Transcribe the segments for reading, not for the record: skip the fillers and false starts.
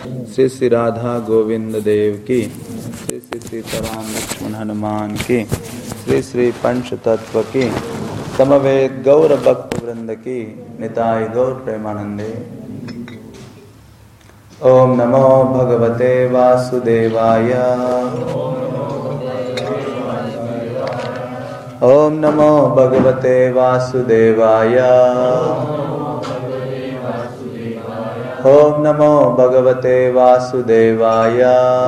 श्री श्री राधा गोविंद देव की, श्री श्री सीताराम लक्ष्मण हनुमान की, श्री श्री पंच तत्व की, समवेत गौर भक्त वृंद की, निताय गौर प्रेमानंदे। ओम नमो भगवते वासुदेवाय। ओम नमो भगवते वासुदेवाय। ओम नमो भगवते वासुदेवाय।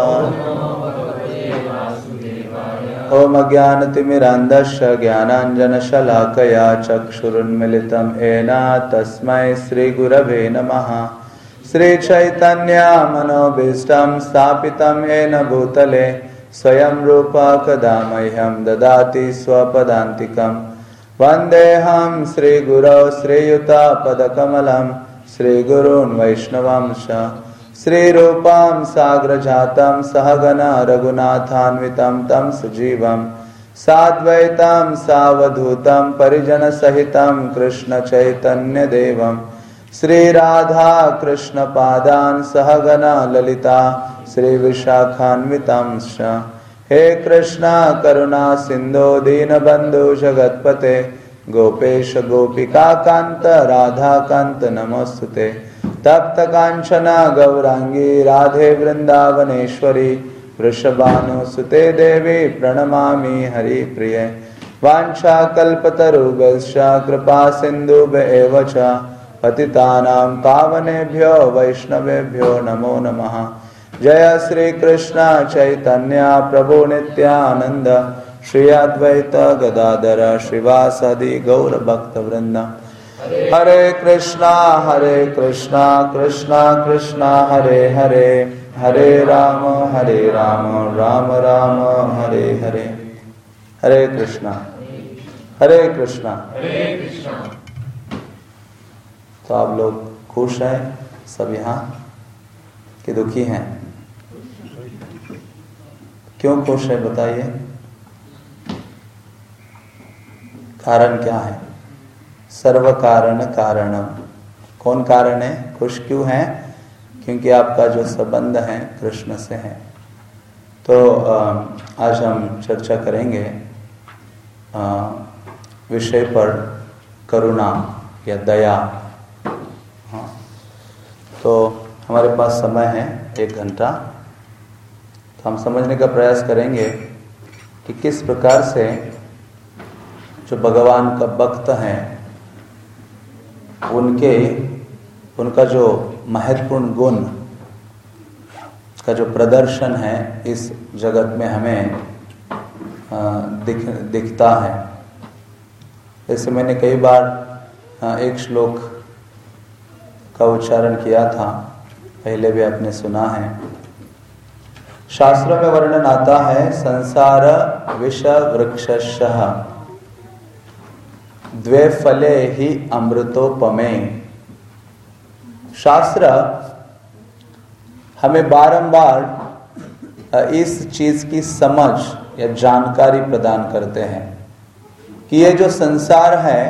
ओम अज्ञानतिमिरान्धस्य ज्ञानाञ्जनशलाकया चक्षुरुन्मिलितं येन तस्मै श्रीगुरवे नमः। श्रीचैतन्य मनोभीष्टं स्थापितं येन भूतले स्वयं रूपा कदा मह्यं ददाति स्वपदान्तिकं। वन्देऽहं श्रीगुरौ श्रीयुतापदकमलं श्रीगुरून् वैष्णवांश। श्रीरूपां साग्रजातं सहगना रघुनाथान्वितं तं सजीवं साद्वैतं सावधूतं परिजनसहितं कृष्णचैतन्यदेवं श्रीराधा कृष्णपादान् सहगना ललिता श्रीविशाखान्वितांश्च। हे कृष्णा करुणा सिन्धो दीनबन्धु जगत्पते गोपेश गोपिका कांत राधा कांत नमोस्तुते। तप्त कांचना गौरांगी राधे वृंदावनेश्वरी वृषभानुसुते देवी प्रणमामि हरिप्रिये। वाञ्छाकल्पतरुभ्यश्च कृपा सिन्धुभ्य च पतितानां पावनेभ्यो वैष्णवेभ्यो नमो नमः। जय श्री कृष्ण चैतन्य प्रभु नित्यानंद श्री अद्वैत गदाधर श्रीवासादि गौर भक्त वृंद। हरे कृष्णा कृष्णा कृष्णा हरे हरे, हरे राम राम राम हरे हरे। हरे कृष्णा हरे कृष्णा। तो आप लोग खुश हैं सब यहाँ कि दुखी हैं? क्यों खुश है बताइए, कारण क्या है? सर्व कारण कारणम। कौन कारण है? खुश क्यों है? क्योंकि आपका जो संबंध है कृष्ण से है। तो आज हम चर्चा करेंगे विषय पर करुणा या दया। हाँ, तो हमारे पास समय है 1 घंटा, तो हम समझने का प्रयास करेंगे कि किस प्रकार से जो भगवान का भक्त हैं उनका जो महत्वपूर्ण गुण का जो प्रदर्शन है इस जगत में हमें दिखता है। जैसे मैंने कई बार एक श्लोक का उच्चारण किया था, पहले भी आपने सुना है। शास्त्रों में वर्णन आता है, संसार विष वृक्षशः द्वे फले ही अमृतोपमे। शास्त्र हमें बारंबार इस चीज की समझ या जानकारी प्रदान करते हैं कि ये जो संसार है,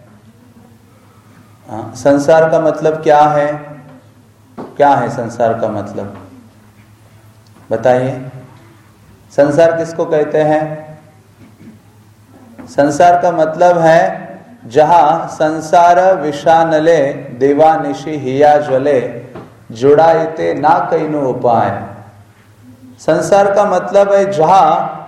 संसार का मतलब क्या है? क्या है संसार का मतलब बताइए? संसार किसको कहते हैं? संसार का मतलब है जहां संसार विषानले देवानिशि हिया ज्वले जुड़ाइते ना कईनो उपाय। संसार का मतलब है जहां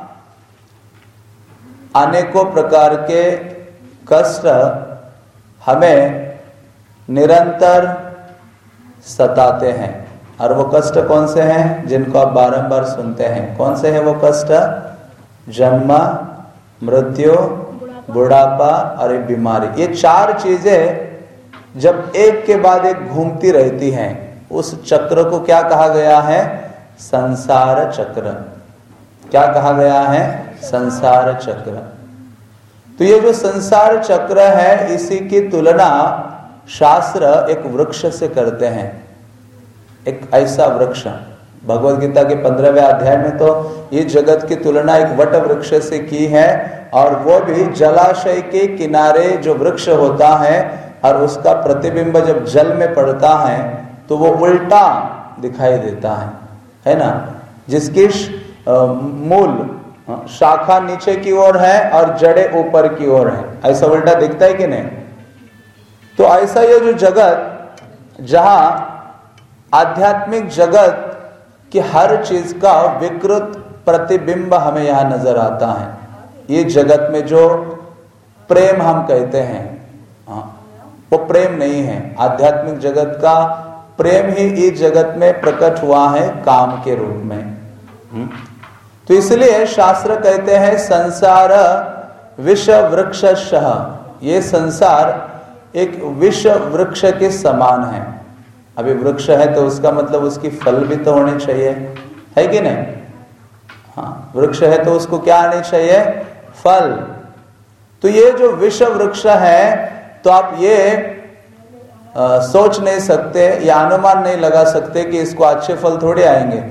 अनेकों प्रकार के कष्ट हमें निरंतर सताते हैं। और वो कष्ट कौन से हैं? जिनको आप बारंबार सुनते हैं। कौन से हैं वो कष्ट? जन्म, मृत्यु, बुढ़ापा और एक बीमारी। ये 4 चीजें जब एक के बाद एक घूमती रहती हैं, उस चक्र को क्या कहा गया है? संसार चक्र। क्या कहा गया है? संसार चक्र। तो ये जो संसार चक्र है, इसी की तुलना शास्त्र एक वृक्ष से करते हैं। एक ऐसा वृक्ष, भगवद गीता के 15वें अध्याय में तो ये जगत की तुलना एक वट वृक्ष से की है, और वो भी जलाशय के किनारे जो वृक्ष होता है और उसका प्रतिबिंब जब जल में पड़ता है तो वो उल्टा दिखाई देता है ना, जिसकी मूल शाखा नीचे की ओर है और जड़ें ऊपर की ओर है, ऐसा उल्टा दिखता है कि नहीं? तो ऐसा ये जो जगत, जहां आध्यात्मिक जगत की हर चीज का विकृत प्रतिबिंब हमें यहां नजर आता है। ये जगत में जो प्रेम हम कहते हैं, वो प्रेम नहीं है। आध्यात्मिक जगत का प्रेम ही इस जगत में प्रकट हुआ है काम के रूप में। तो इसलिए शास्त्र कहते हैं संसार विष वृक्षशः, ये संसार एक विष वृक्ष के समान है। अभी वृक्ष है तो उसका मतलब उसकी फल भी तो होने चाहिए, है कि नहीं? हाँ, वृक्ष है तो उसको क्या आने चाहिए? फल। तो ये जो विष वृक्ष है, तो आप ये सोच नहीं सकते या अनुमान नहीं लगा सकते कि इसको अच्छे फल थोड़े आएंगे।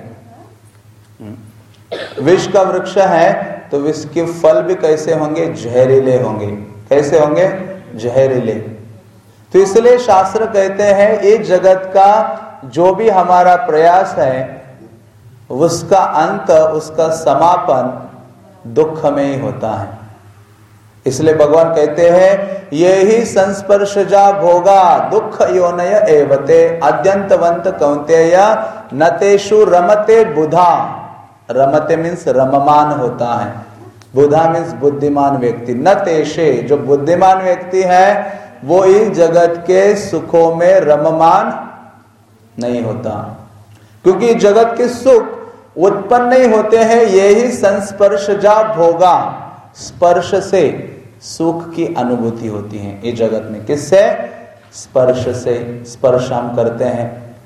विष का वृक्ष है तो विष के फल भी कैसे होंगे? जहरीले होंगे। कैसे होंगे? जहरीले। तो इसलिए शास्त्र कहते हैं इस जगत का जो भी हमारा प्रयास है, उसका अंत, उसका समापन दुख में ही होता है। इसलिए भगवान कहते हैं ये ही संस्पर्शजा भोगा दुख योनय एवते अद्यंतवंत कौन्तेय नतेषु रमते बुधा। रमते मीन्स रममान होता है, बुधा मीन्स बुद्धिमान व्यक्ति। नतेषे, जो बुद्धिमान व्यक्ति है वो इस जगत के सुखों में रममान नहीं होता, क्योंकि जगत के सुख उत्पन्न नहीं होते हैं। यही संस्पर्शजा भोगा, स्पर्श से सुख की अनुभूति होती है इस जगत में। किससे? स्पर्श से। स्पर्श हम करते हैं,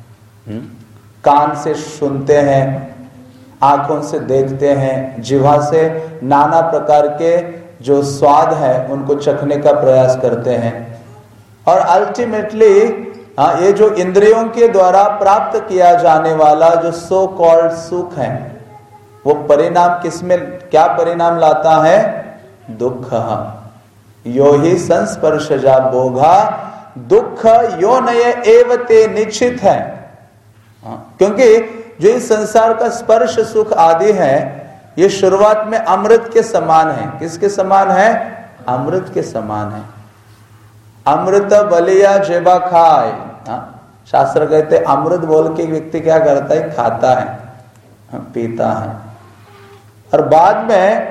कान से सुनते हैं, आंखों से देखते हैं, जिह्वा से नाना प्रकार के जो स्वाद है उनको चखने का प्रयास करते हैं। और अल्टीमेटली ये जो इंद्रियों के द्वारा प्राप्त किया जाने वाला जो सो कॉल्ड सुख है, वो परिणाम किसमें, क्या परिणाम लाता है? दुख। यो ही संस्पर्शजा भोगा दुख यो नय एवते, निश्चित है। क्योंकि जो इस संसार का स्पर्श सुख आदि है, ये शुरुआत में अमृत के समान है। किसके समान है? अमृत के समान है। अमृत बलिया जेबा खाए। शास्त्र कहते अमृत बोल के व्यक्ति क्या करता है? खाता है, पीता है। और बाद में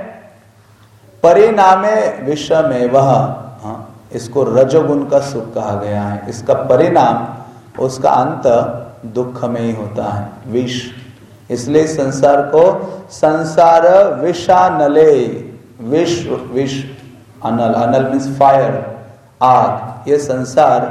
परिणामे विषमे वह, इसको रजोगुण का सुख कहा गया है। इसका परिणाम, उसका अंत दुख में ही होता है, विष। इसलिए संसार को संसार विषानले, विष, विष, अनल, अनल मीन्स फायर, आग। ये संसार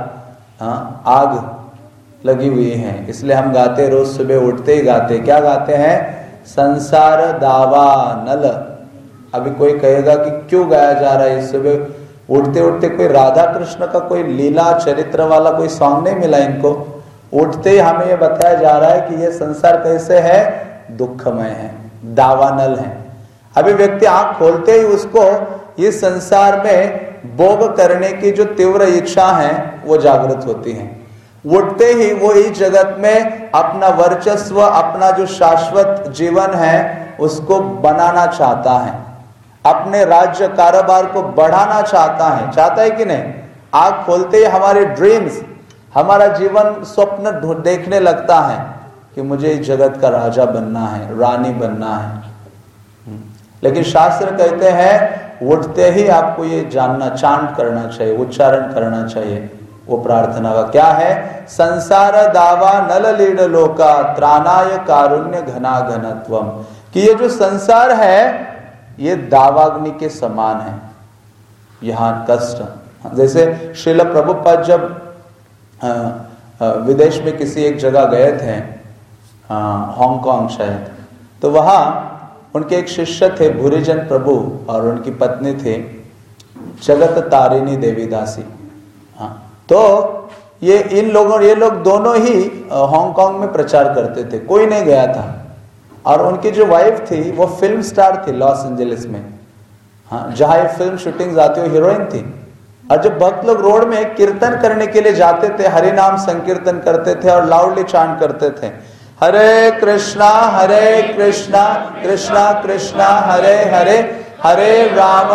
आग लगी हुई है। इसलिए हम गाते, रोज सुबह उठते ही गाते, क्या गाते हैं? संसार दावा नल। अभी कोई कहेगा कि क्यों गाया जा रहा है? सुबह उठते उठते कोई राधा कृष्ण का कोई लीला चरित्र वाला कोई सॉन्ग नहीं मिला इनको? उठते ही हमें यह बताया जा रहा है कि यह संसार कैसे है? दुखमय है, दावानल है। अभी व्यक्ति आंख खोलते ही उसको इस संसार में भोग करने की जो तीव्र इच्छा है वो जागृत होती है। उठते ही वो इस जगत में अपना वर्चस्व, अपना जो शाश्वत जीवन है उसको बनाना चाहता है, अपने राज्य कारोबार को बढ़ाना चाहता है कि नहीं? आंख खोलते ही हमारे ड्रीम्स, हमारा जीवन स्वप्न देखने लगता है कि मुझे इस जगत का राजा बनना है, रानी बनना है। लेकिन शास्त्र कहते हैं उठते ही आपको ये जानना, चांट करना चाहिए, उच्चारण करना चाहिए वो प्रार्थना का। क्या है? संसार दावा नल लीड लोका त्राणाय कारुण्य घना घनत्वम। कि ये जो संसार है ये दावाग्नि के समान है, यहाँ कष्ट। जैसे श्रील प्रभुपाद जब विदेश में किसी एक जगह गए थे, हांगकांग शायद, तो वहां उनके एक शिष्य थे भूरिजन प्रभु और उनकी पत्नी थे जगत तारिणी देवीदासी। तो ये लोग दोनों ही हांगकांग में प्रचार करते थे, कोई नहीं गया था। और उनकी जो वाइफ थी वो फिल्म स्टार थी लॉस एंजलिस में, जहां ये फिल्म शूटिंग जाती हो, हीरोइन थी। और जब भक्त लोग रोड में कीर्तन करने के लिए जाते थे, हरि नाम संकीर्तन करते थे और लाउडली चांट करते थे, हरे कृष्णा कृष्णा कृष्णा हरे हरे, हरे राम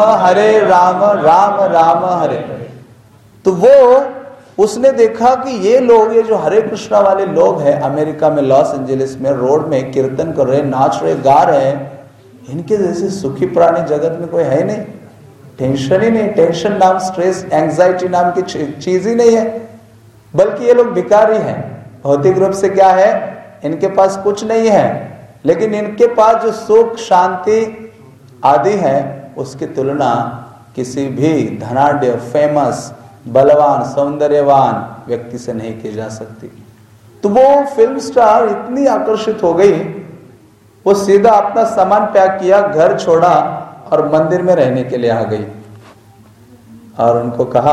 राम राम हरे। तो वो उसने देखा कि ये लोग, ये जो हरे कृष्णा वाले लोग हैं अमेरिका में, लॉस एंजलिस में रोड में कीर्तन कर रहे, नाच रहे, गा रहे हैं, इनके जैसे सुखी प्राणी जगत में कोई है नहीं। टेंशन ही नहीं, टेंशन नाम, स्ट्रेस, एंजाइटी नाम की चीज ही नहीं है, बल्कि ये लोग भिखारी हैं। भौतिक रूप से क्या है, इनके पास कुछ नहीं है, लेकिन इनके पास जो सुख शांति आदि है उसकी तुलना किसी भी धनाढ्य, फेमस, बलवान, सौंदर्यवान व्यक्ति से नहीं की जा सकती। तो वो फिल्म स्टार इतनी आकर्षित हो गई, वो सीधा अपना सामान पैक किया, घर छोड़ा और मंदिर में रहने के लिए आ गई। और उनको कहा,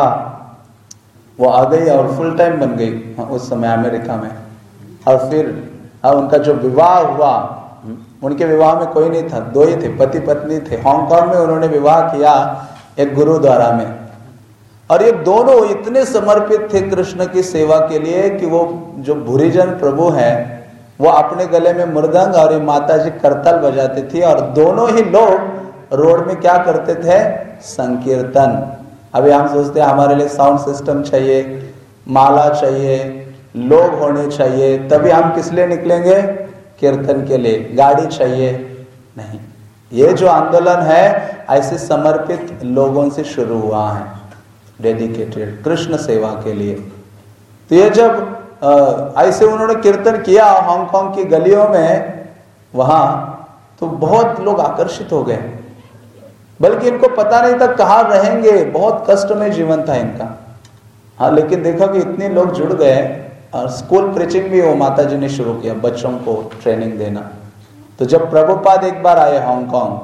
वो आ गई और फुल टाइम बन गई उस समय अमेरिका में। और फिर उनका जो विवाह हुआ, उनके विवाह में कोई नहीं था, दो ही थे, पति पत्नी थे। हांगकांग में उन्होंने विवाह किया एक गुरुद्वारा में। और ये दोनों इतने समर्पित थे कृष्ण की सेवा के लिए कि वो जो भूरिजन प्रभु हैं, वो अपने गले में मृदंग और ये माता जी करताल बजाते थे, और दोनों ही लोग रोड में क्या करते थे, संकीर्तन। अभी हम सोचते हैं हमारे लिए साउंड सिस्टम चाहिए, माला चाहिए, लोग होने चाहिए, तभी हम किस लिए निकलेंगे, कीर्तन के लिए। गाड़ी चाहिए नहीं। ये जो आंदोलन है ऐसे समर्पित लोगों से शुरू हुआ है, डेडिकेटेड कृष्ण सेवा के लिए। तो ये जब ऐसे उन्होंने कीर्तन किया हांगकांग की गलियों में वहां, तो बहुत लोग आकर्षित हो गए, बल्कि इनको पता नहीं था कहाँ रहेंगे, बहुत कष्ट में जीवन था इनका। हाँ, लेकिन देखा कि इतने लोग जुड़ गए, और स्कूल प्रीचिंग भी वो माता जी ने शुरू किया, बच्चों को ट्रेनिंग देना। तो जब प्रभुपाद एक बार आए हांगकांग,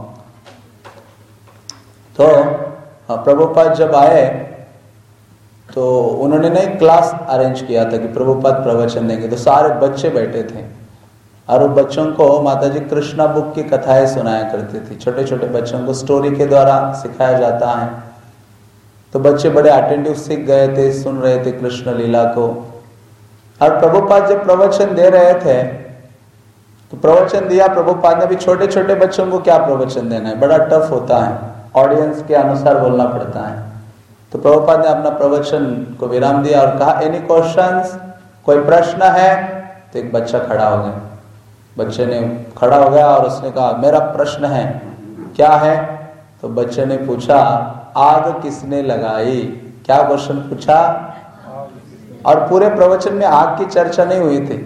तो प्रभुपाद जब आए तो उन्होंने ना एक क्लास अरेंज किया था कि प्रभुपाद प्रवचन देंगे। तो सारे बच्चे बैठे थे, और वो बच्चों को माताजी कृष्णा बुक की कथाएं सुनाया करती थी। छोटे छोटे बच्चों को स्टोरी के द्वारा सिखाया जाता है। तो बच्चे बड़े अटेंटिव सीख गए थे, सुन रहे थे कृष्ण लीला को। और प्रभुपाद जब प्रवचन दे रहे थे, तो प्रवचन दिया प्रभुपाद ने भी। छोटे छोटे बच्चों को क्या प्रवचन देना है, बड़ा टफ होता है, ऑडियंस के अनुसार बोलना पड़ता है। तो प्रभुपाद ने अपना प्रवचन को विराम दिया और कहा, एनी क्वेश्चंस, कोई प्रश्न है? तो एक बच्चा खड़ा हो गया। बच्चे ने खड़ा हो गया और उसने कहा, मेरा प्रश्न है। क्या है? तो बच्चे ने पूछा, आग किसने लगाई? क्या क्वेश्चन पूछा? और पूरे प्रवचन में आग की चर्चा नहीं हुई थी।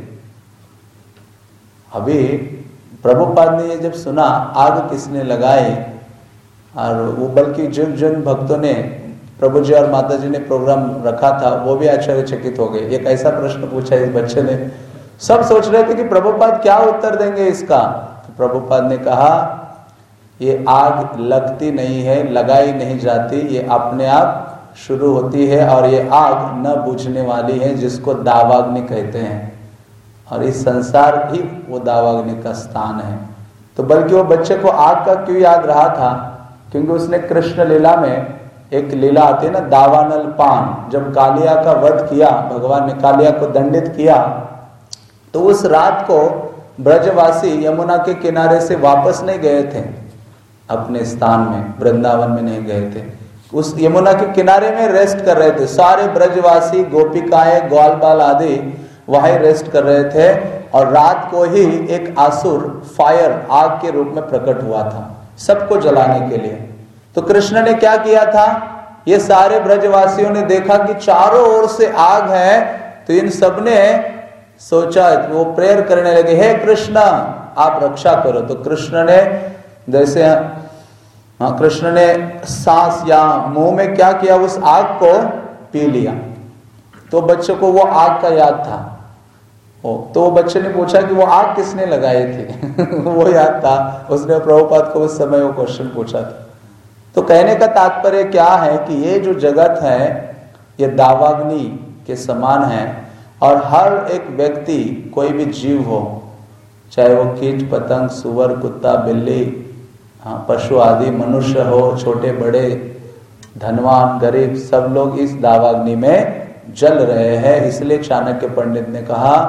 अभी प्रभुपाद ने ये जब सुना आग किसने लगाई, और वो बल्कि जिन जिन भक्तों ने, प्रभु जी और माता जी ने प्रोग्राम रखा था, वो भी आश्चर्यचकित हो गए। ये कैसा प्रश्न पूछा इस बच्चे ने। सब सोच रहे थे कि प्रभुपाद क्या उत्तर देंगे इसका। तो प्रभुपाद ने कहा, ये आग लगती नहीं है, लगाई नहीं जाती, ये अपने आप शुरू होती है, और ये आग न बुझने वाली है, जिसको दावाग्नि कहते हैं। और इस संसार ही वो दावाग्नि का स्थान है। तो बल्कि वो बच्चे को आग का क्यों याद रहा था, क्योंकि उसने कृष्ण लीला में एक लीला आती है ना, दावानल पान। जब कालिया का वध किया, भगवान ने कालिया को दंडित किया, तो उस रात को ब्रजवासी यमुना के किनारे से वापस नहीं गए थे अपने स्थान में, वृंदावन में नहीं गए थे, उस यमुना के किनारे में रेस्ट कर रहे थे। सारे ब्रजवासी, गोपिकाएं, ग्वाल बाल आदि वहीं रेस्ट कर रहे थे। और रात को ही एक असुर फायर, आग के रूप में प्रकट हुआ था सबको जलाने के लिए। तो कृष्ण ने क्या किया था, ये सारे ब्रजवासियों ने देखा कि चारों ओर से आग है, तो इन सब ने सोचा, वो प्रेयर करने लगे, हे कृष्ण आप रक्षा करो। तो कृष्ण ने जैसे कृष्ण ने सांस या मुंह में क्या किया, उस आग को पी लिया। तो बच्चे को वो आग का याद था। तो वो बच्चे ने पूछा कि वो आग किसने लगाई थी वो याद था। उसने प्रभुपाद को उस समय वो क्वेश्चन पूछा था। तो कहने का तात्पर्य क्या है कि ये जो जगत है ये दावाग्नि के समान है, और हर एक व्यक्ति, कोई भी जीव हो, चाहे वो कीट पतंग, सुअर, कुत्ता, बिल्ली, पशु आदि, मनुष्य हो, छोटे बड़े, धनवान गरीब, सब लोग इस दावाग्नि में जल रहे हैं। इसलिए चाणक्य पंडित ने कहा,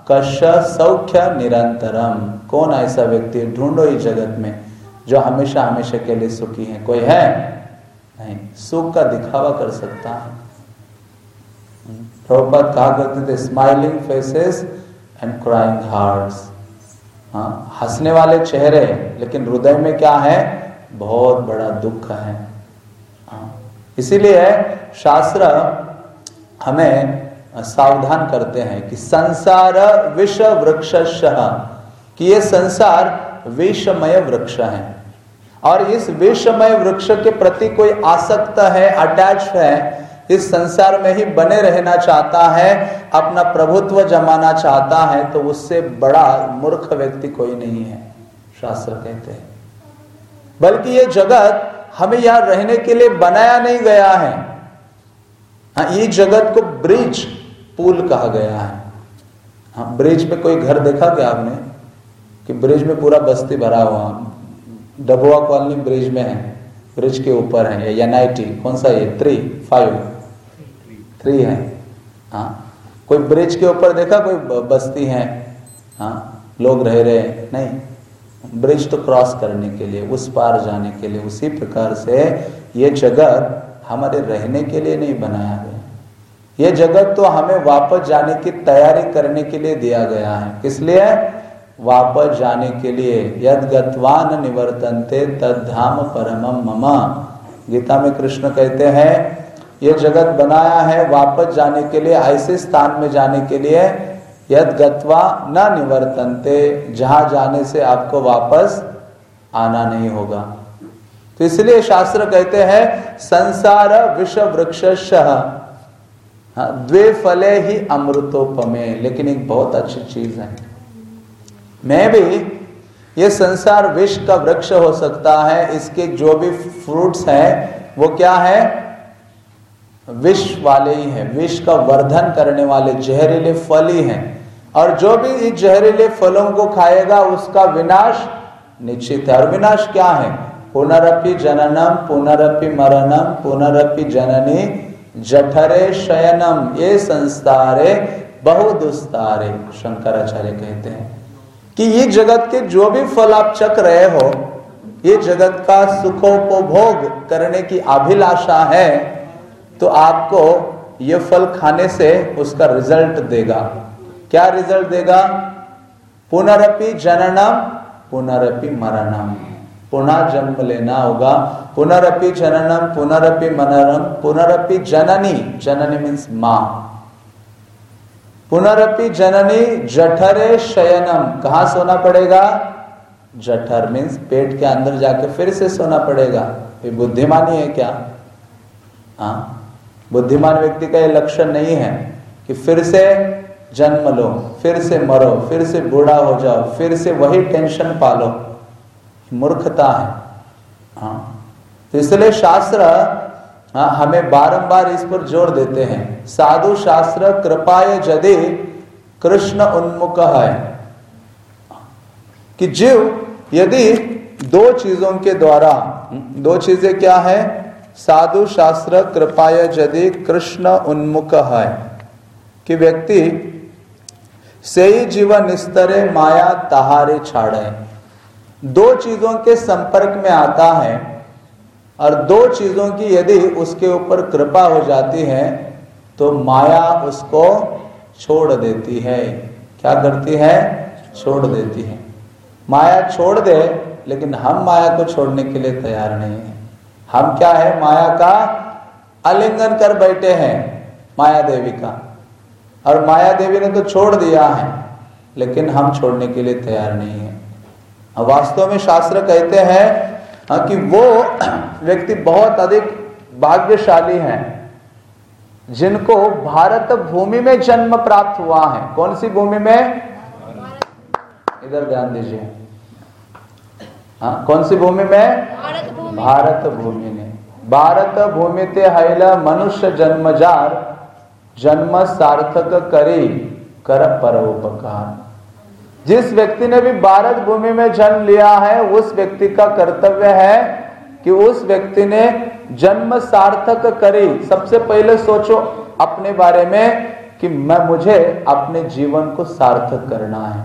कश सौख्य निरंतरम। कौन ऐसा व्यक्ति ढूंढो इस जगत में जो हमेशा हमेशा के लिए सुखी है? कोई है नहीं। सुख का दिखावा कर सकता है। प्रभुपाद कहा करते थे smiling faces and crying hearts. हंसने वाले चेहरे लेकिन हृदय में क्या है? बहुत बड़ा दुख है। इसीलिए शास्त्र हमें सावधान करते हैं कि संसार विष वृक्षस्य, कि ये संसार विषमय वृक्ष है और इस विषमय वृक्ष के प्रति कोई आसक्त है, अटैच है, इस संसार में ही बने रहना चाहता है, अपना प्रभुत्व जमाना चाहता है, तो उससे बड़ा मूर्ख व्यक्ति कोई नहीं है, शास्त्र कहते हैं। बल्कि ये जगत हमें यहां रहने के लिए बनाया नहीं गया है। ये जगत को ब्रिज पुल कहा गया है। हाँ, ब्रिज पे कोई घर देखा क्या आपने कि ब्रिज में पूरा बस्ती भरा हुआ? डबुआ कॉलोनी ब्रिज में है, ब्रिज के ऊपर है। या NIT कौन सा ये 3 है। हाँ, कोई ब्रिज के ऊपर देखा कोई बस्ती है? हाँ, लोग रह रहे हैं? नहीं, ब्रिज तो क्रॉस करने के लिए, उस पार जाने के लिए। उसी प्रकार से ये जगत हमारे रहने के लिए नहीं बनाया गया। ये जगत तो हमें वापस जाने की तैयारी करने के लिए दिया गया है। किस लिए? वापस जाने के लिए। यद गत्वान निवर्तन्ते तद्धाम परमम मम। गीता में कृष्ण कहते हैं ये जगत बनाया है वापस जाने के लिए, ऐसे स्थान में जाने के लिए, यद गत्वा न निवर्तन्ते, जहां जाने से आपको वापस आना नहीं होगा। तो इसलिए शास्त्र कहते हैं संसार विष वृक्षस्य द्वे फले ही अमृतोपमे। लेकिन एक बहुत अच्छी चीज है, मैं भी ये संसार विष का वृक्ष हो सकता है, इसके जो भी फ्रूट्स हैं वो क्या है? विष वाले ही हैं, विष का वर्धन करने वाले जहरीले फल ही हैं। और जो भी इस जहरीले फलों को खाएगा उसका विनाश निश्चित है। और विनाश क्या है? पुनरपि जननम पुनरपि मरणम पुनरपि जननी जठरे शयनम ये संस्तारे बहुदुस्तारे। शंकराचार्य कहते हैं कि ये जगत के जो भी फल आप चख रहे हो, ये जगत का सुखोपभोग करने की अभिलाषा है, तो आपको ये फल खाने से उसका रिजल्ट देगा। क्या रिजल्ट देगा? पुनरपि जननम पुनरपि मरणम, पुनः जन्म लेना होगा। पुनरपि जननम पुनरपि मरणम पुनरपि जननी, जननी मीन्स मां, पुनरपि जननी जठरे शयनम। कहां सोना पड़ेगा? जठर मीन्स पेट के अंदर जाके फिर से सोना पड़ेगा। ये बुद्धिमानी है क्या? हाँ, बुद्धिमान व्यक्ति का ये लक्षण नहीं है कि फिर से जन्म लो, फिर से मरो, फिर से बूढ़ा हो जाओ, फिर से वही टेंशन पालो। मूर्खता है। हाँ, तो इसलिए शास्त्र हमें बारंबार इस पर जोर देते हैं। साधु शास्त्र कृपाय यदि कृष्ण उन्मुख है, कि जीव यदि दो चीजों के द्वारा, दो चीजें क्या है? साधु शास्त्र कृपाय यदि कृष्ण उन्मुख है, कि व्यक्ति से ही जीवन स्तरे माया तहारे छाड़े। दो चीजों के संपर्क में आता है और दो चीजों की यदि उसके ऊपर कृपा हो जाती है तो माया उसको छोड़ देती है। क्या करती है? छोड़ देती है। माया छोड़ दे, लेकिन हम माया को छोड़ने के लिए तैयार नहीं है। हम क्या है? माया का आलिंगन कर बैठे हैं, माया देवी का। और माया देवी ने तो छोड़ दिया है, लेकिन हम छोड़ने के लिए तैयार नहीं है। वास्तव में शास्त्र कहते हैं कि वो व्यक्ति बहुत अधिक भाग्यशाली हैं जिनको भारत भूमि में जन्म प्राप्त हुआ है। कौन सी भूमि में? इधर ध्यान दीजिए। हाँ, कौन सी भूमि में? भारत भूमि ने। भारत भूमि ते हैला मनुष्य जन्मजार, जन्म सार्थक करी कर परोपकार। जिस व्यक्ति ने भी भारत भूमि में जन्म लिया है, उस व्यक्ति का कर्तव्य है कि उस व्यक्ति ने जन्म सार्थक करी। सबसे पहले सोचो अपने बारे में कि मुझे अपने जीवन को सार्थक करना है,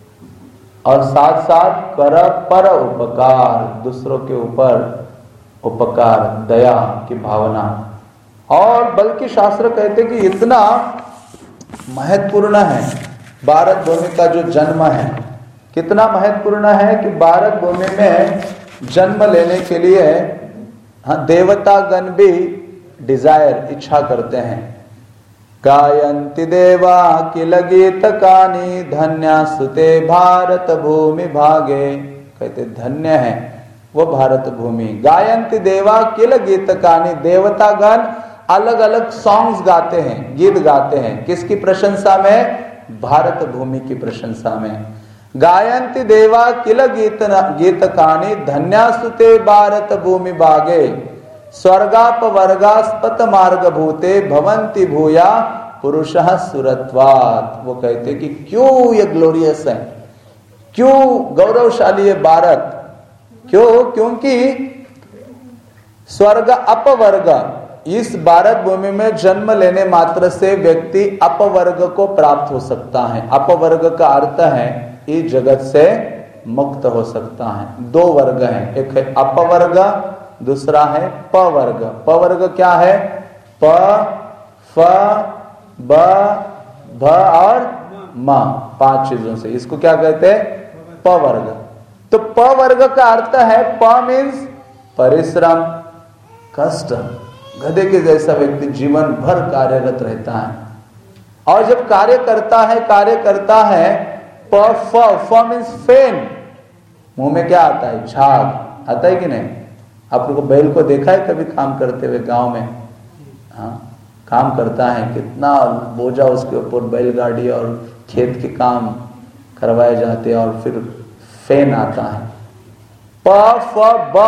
और साथ साथ कर पर उपकार, दूसरों के ऊपर उपकार, दया की भावना। और बल्कि शास्त्र कहते कि इतना महत्वपूर्ण है भारत भूमि का जो जन्म है, कितना महत्वपूर्ण है कि भारत भूमि में जन्म लेने के लिए देवतागण भी डिजायर, इच्छा करते हैं। गायन्ति देवा किल गीतकानि धन्यास्तुते भारत भूमि भागे। कहते धन्य है वो भारत भूमि। गायन्ति देवा किल गीतकानि, देवतागण अलग अलग सॉन्ग्स गाते हैं, गीत गाते हैं, किसकी प्रशंसा में? भारत भूमि की प्रशंसा में। गायन्ति देवा किल गीतकानि धन्यास्तुते भारत भूमि भागे, स्वर्गापवर्गास्पत मार्ग भूते भवंति भूया पुरुषः सुरत्वात्। वो कहते कि क्यों ये ग्लोरियस है, क्यों गौरवशाली है भारत, क्यों? क्योंकि स्वर्ग अपवर्ग, इस भारत भूमि में जन्म लेने मात्र से व्यक्ति अपवर्ग को प्राप्त हो सकता है। अपवर्ग का अर्थ है इस जगत से मुक्त हो सकता है। दो वर्ग हैं, एक है अपवर्ग, दूसरा है पवर्ग। पवर्ग क्या है? प, फ, ब, भ और म, 5 चीजों से, इसको क्या कहते हैं? पवर्ग। तो पवर्ग का अर्थ है, प मीन्स परिश्रम, कष्ट। गधे के जैसा व्यक्ति जीवन भर कार्यरत रहता है, और जब कार्य करता है फ मीन्स फेन, मुंह में क्या आता है? झाग आता है कि नहीं? आप लोगों को बैल को देखा है कभी काम करते हुए गांव में? हाँ, काम करता है, कितना बोझा उसके ऊपर बैलगाड़ी और खेत के काम करवाए जाते हैं, और फिर फेन आता है। प फ ब,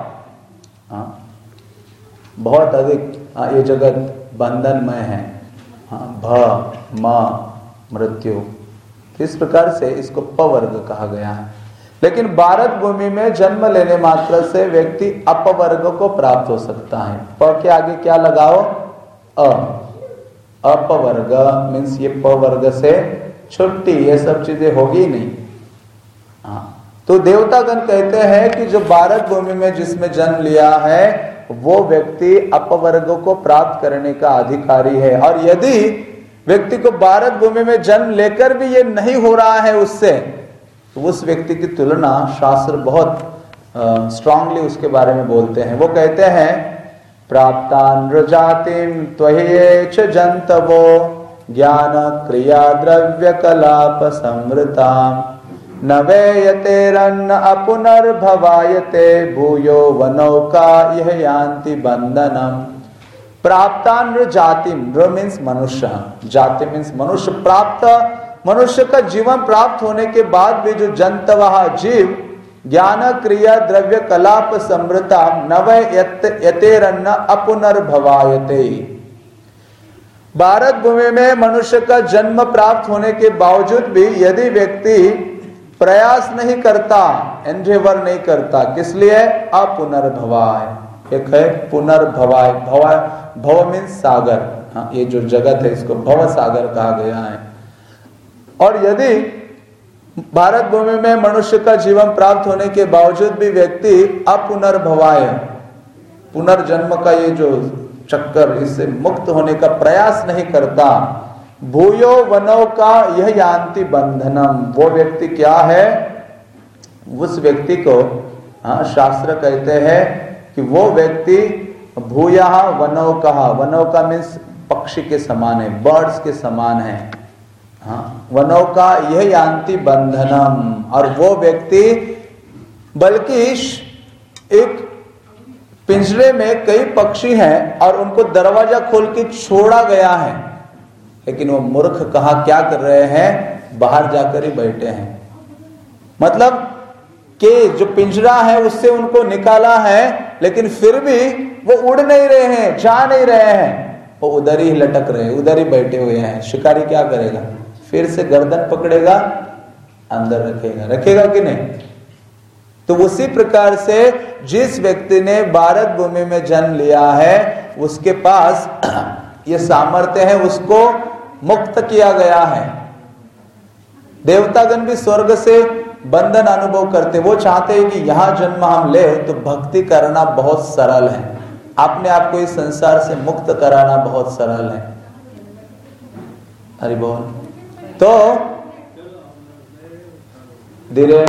बहुत अधिक ये जगत बंधनमय है। भ म मृत्यु, इस प्रकार से इसको पवर्ग कहा गया है। लेकिन भारत भूमि में जन्म लेने मात्र से व्यक्ति अपवर्ग को प्राप्त हो सकता है। प के आगे क्या लगाओ? अ, अपवर्ग मीन्स ये पवर्ग से छुट्टी, ये सब चीजें होगी नहीं। तो देवतागण कहते हैं कि जो भारत भूमि में जिसमें जन्म लिया है वो व्यक्ति अपवर्ग को प्राप्त करने का अधिकारी है। और यदि व्यक्ति को भारत भूमि में जन्म लेकर भी ये नहीं हो रहा है उससे, तो उस व्यक्ति की तुलना शास्त्र बहुत स्ट्रांगली उसके बारे में बोलते हैं। वो कहते हैं प्राप्तान जातिम त्वहेच जंतवो ज्ञान क्रिया द्रव्य कलाप समृताम नवेयतेरन्न अपुनर्भवायते भूयो वनौका यह यान्ति बंधनम। प्राप्तान जातिम, नृ मीन्स मनुष्य, जाति मीन्स मनुष्य। प्राप्त मनुष्य का जीवन प्राप्त होने के बाद भी जो जंतवः जीव ज्ञान क्रिया द्रव्य कलाप समृता नवयतेरन्न अपुनर्भवायते। भारत भूमि में मनुष्य का जन्म प्राप्त होने के बावजूद भी यदि व्यक्ति प्रयास नहीं करता, एंडेवर नहीं करता, किस लिए? अपुनर्भवाय। एक है पुनर्भवाय, भव मीन्स सागर। हाँ, ये जो जगत है इसको भव सागर कहा गया है। और यदि भारत भूमि में मनुष्य का जीवन प्राप्त होने के बावजूद भी व्यक्ति अपुनर्भवाय, पुनर्जन्म का ये जो चक्कर, इससे मुक्त होने का प्रयास नहीं करता, भूयो वनों का यह यान्ति बंधनम, वो व्यक्ति क्या है? उस व्यक्ति को शास्त्र कहते हैं कि वो व्यक्ति भूयः वनों का मीन्स पक्षी के समान है, बर्ड्स के समान है। वनों का यह यान्ति बंधनम, और वो व्यक्ति बल्कि एक पिंजरे में कई पक्षी हैं और उनको दरवाजा खोल के छोड़ा गया है, लेकिन वो मूर्ख कहा क्या कर रहे हैं? बाहर जाकर ही बैठे हैं। मतलब कि जो पिंजरा है उससे उनको निकाला है, लेकिन फिर भी वो उड़ नहीं रहे हैं, जा नहीं रहे हैं, वो उधर ही लटक रहे हैं, उधर ही बैठे हुए हैं। शिकारी क्या करेगा? फिर से गर्दन पकड़ेगा, अंदर रखेगा कि नहीं? तो उसी प्रकार से जिस व्यक्ति ने भारत भूमि में जन्म लिया है उसके पास ये सामर्थ्य है उसको मुक्त किया गया है। देवतागण भी स्वर्ग से बंधन अनुभव करते, वो चाहते हैं कि यहां जन्म हम ले तो भक्ति करना बहुत सरल है, अपने आप को इस संसार से मुक्त कराना बहुत सरल है। हरि बोल। तो धीरे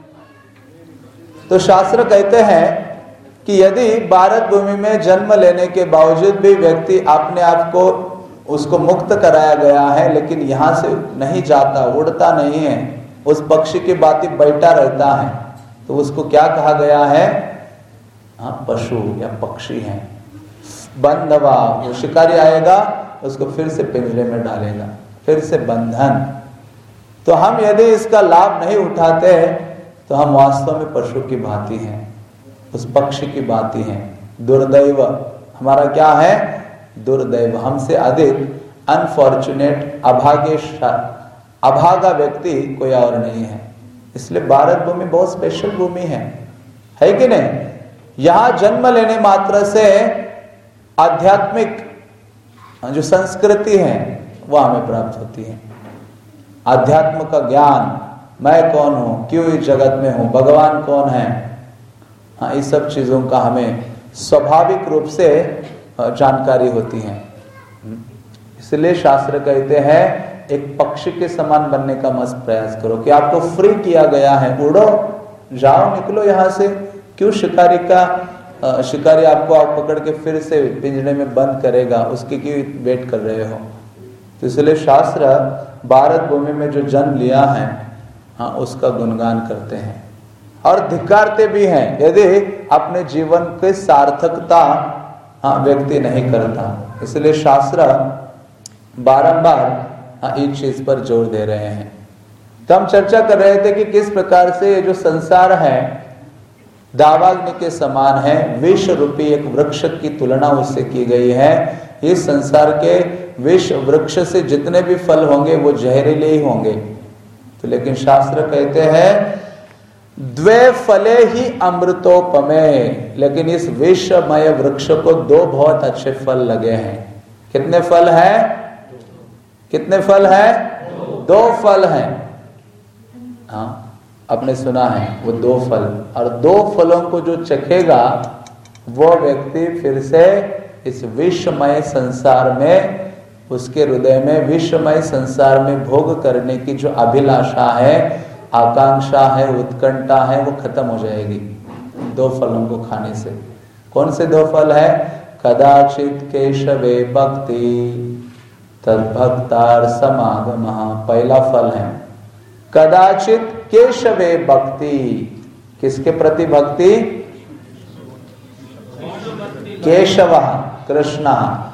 तो शास्त्र कहते हैं कि यदि भारत भूमि में जन्म लेने के बावजूद भी व्यक्ति अपने आप को उसको मुक्त कराया गया है, लेकिन यहां से नहीं जाता, उड़ता नहीं है, उस पक्षी की बाती बैठा रहता है, तो उसको क्या कहा गया है? हाँ, पशु या पक्षी है। बंधवा, वो शिकारी आएगा उसको फिर से पिंजरे में डालेगा, फिर से बंधन। तो हम यदि इसका लाभ नहीं उठाते तो हम वास्तव में पशु की भांति हैं, उस पक्षी की भांति हैं। दुर्दैव हमारा क्या है? दुर्दैव। हमसे अधिक अनफॉर्चुनेट, अभागा व्यक्ति कोई और नहीं है। इसलिए भारत भूमि बहुत स्पेशल भूमि है कि नहीं? यहां जन्म लेने मात्र से आध्यात्मिक जो संस्कृति है वो हमें प्राप्त होती है। आध्यात्म का ज्ञान, मैं कौन हूं, क्यों इस जगत में हूं, भगवान कौन है, हाँ, इस सब चीजों का हमें स्वाभाविक रूप से जानकारी होती है। इसलिए शास्त्र कहते हैं एक पक्षी के समान बनने का मस्त प्रयास करो कि आपको फ्री किया गया है, उड़ो, जाओ, निकलो यहां से। क्यों शिकारी आपको आप पकड़ के फिर से पिंजरे में बंद करेगा, उसकी क्यों वेट कर रहे हो? तो इसलिए शास्त्र भारत भूमि में जो जन्म लिया है, हाँ, उसका गुणगान करते हैं और धिक्कारते भी हैं यदि अपने जीवन की सार्थकता व्यक्ति नहीं करता। इसलिए शास्त्र बारंबार इस चीज पर जोर दे रहे हैं। तो हम चर्चा कर रहे थे कि किस प्रकार से ये जो संसार है दावाग्नि के समान है, विष रूपी एक वृक्ष की तुलना उससे की गई है। इस संसार के विष वृक्ष से जितने भी फल होंगे वो जहरीले ही होंगे। तो लेकिन शास्त्र कहते हैं द्वे फले ही अमृतोपमे, लेकिन इस विषमय वृक्ष को दो बहुत अच्छे फल लगे हैं। कितने फल हैं? कितने फल हैं? दो फल हैं। हाँ, आपने सुना है वो दो फल, और दो फलों को जो चखेगा वो व्यक्ति फिर से इस विषमय संसार में, उसके हृदय में विषमय संसार में भोग करने की जो अभिलाषा है, आकांक्षा है, उत्कंठा है, वो खत्म हो जाएगी दो फलों को खाने से। कौन से दो फल है? कदाचित केशवे भक्ति तद्भक्तार समागमः। पहला फल है कदाचित केशवे भक्ति। किसके प्रति भक्ति? केशव, कृष्ण।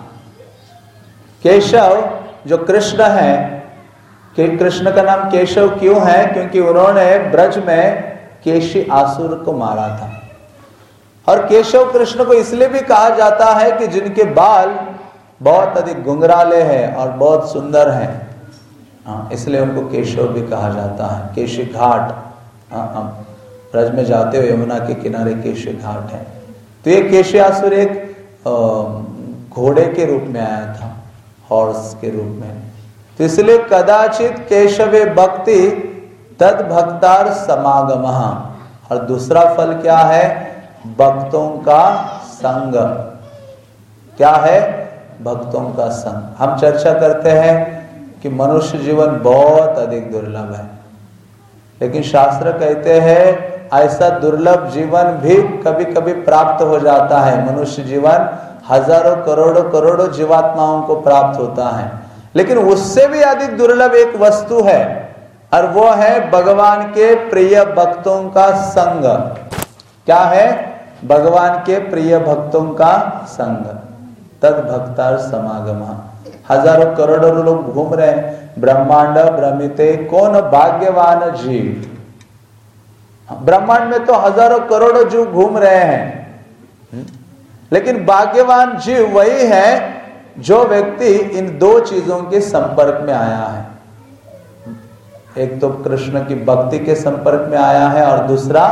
केशव जो कृष्ण है, कि कृष्ण का नाम केशव क्यों है? क्योंकि उन्होंने ब्रज में केशी आसुर को मारा था। और केशव कृष्ण को इसलिए भी कहा जाता है कि जिनके बाल बहुत अधिक घुंघराले हैं और बहुत सुंदर हैं, इसलिए उनको केशव भी कहा जाता है। केशी घाट, हम ब्रज में जाते हुए यमुना के किनारे केशी घाट है। तो ये केशी आसुर एक घोड़े के रूप में आया था, हॉर्स के रूप में। तो इसलिए कदाचित केशवे भक्ति तद भक्तार समागमः। और दूसरा फल क्या है? भक्तों का संग। क्या है? भक्तों का संग। हम चर्चा करते हैं कि मनुष्य जीवन बहुत अधिक दुर्लभ है, लेकिन शास्त्र कहते हैं ऐसा दुर्लभ जीवन भी कभी कभी प्राप्त हो जाता है। मनुष्य जीवन हजारों करोड़ों करोड़ों जीवात्माओं को प्राप्त होता है, लेकिन उससे भी अधिक दुर्लभ एक वस्तु है, और वो है भगवान के प्रिय भक्तों का संग। क्या है? भगवान के प्रिय भक्तों का संग। तद भक्तार समागमः। हजारों करोड़ों लोग घूम रहे हैं, ब्रह्मांड भ्रमिते कौन भाग्यवान जीव। ब्रह्मांड में तो हजारों करोड़ों जीव घूम रहे हैं, लेकिन भाग्यवान जीव वही है जो व्यक्ति इन दो चीजों के संपर्क में आया है। एक तो कृष्ण की भक्ति के संपर्क में आया है, और दूसरा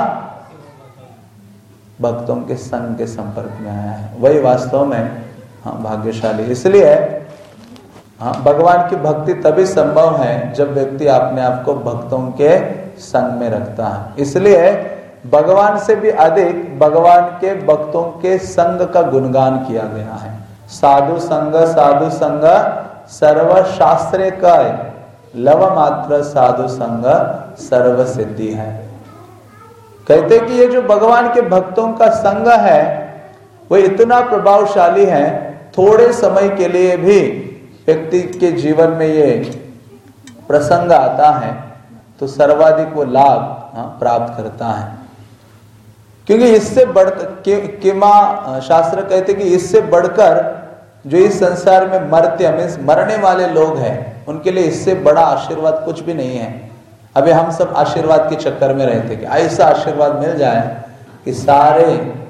भक्तों के संग के संपर्क में आया है। वही वास्तव में भाग्यशाली। इसलिए हाँ, भगवान की भक्ति तभी संभव है जब व्यक्ति अपने आप को भक्तों के संग में रखता है। इसलिए भगवान से भी अधिक भगवान के भक्तों के संग का गुणगान किया गया है। साधु संग सर्व शास्त्रे का लव मात्र साधु संग सर्व सिद्धि है। कहते कि ये जो भगवान के भक्तों का संग है वो इतना प्रभावशाली है, थोड़े समय के लिए भी व्यक्ति के जीवन में ये प्रसंग आता है तो सर्वाधिक वो लाभ प्राप्त करता है। क्योंकि इससे बढ़कर शास्त्र कहते कि इससे बढ़कर जो इस संसार में मरने वाले लोग हैं उनके लिए इससे बड़ा आशीर्वाद कुछ भी नहीं है। अभी हम सब आशीर्वाद के चक्कर में रहते कि ऐसा आशीर्वाद मिल जाए कि सारे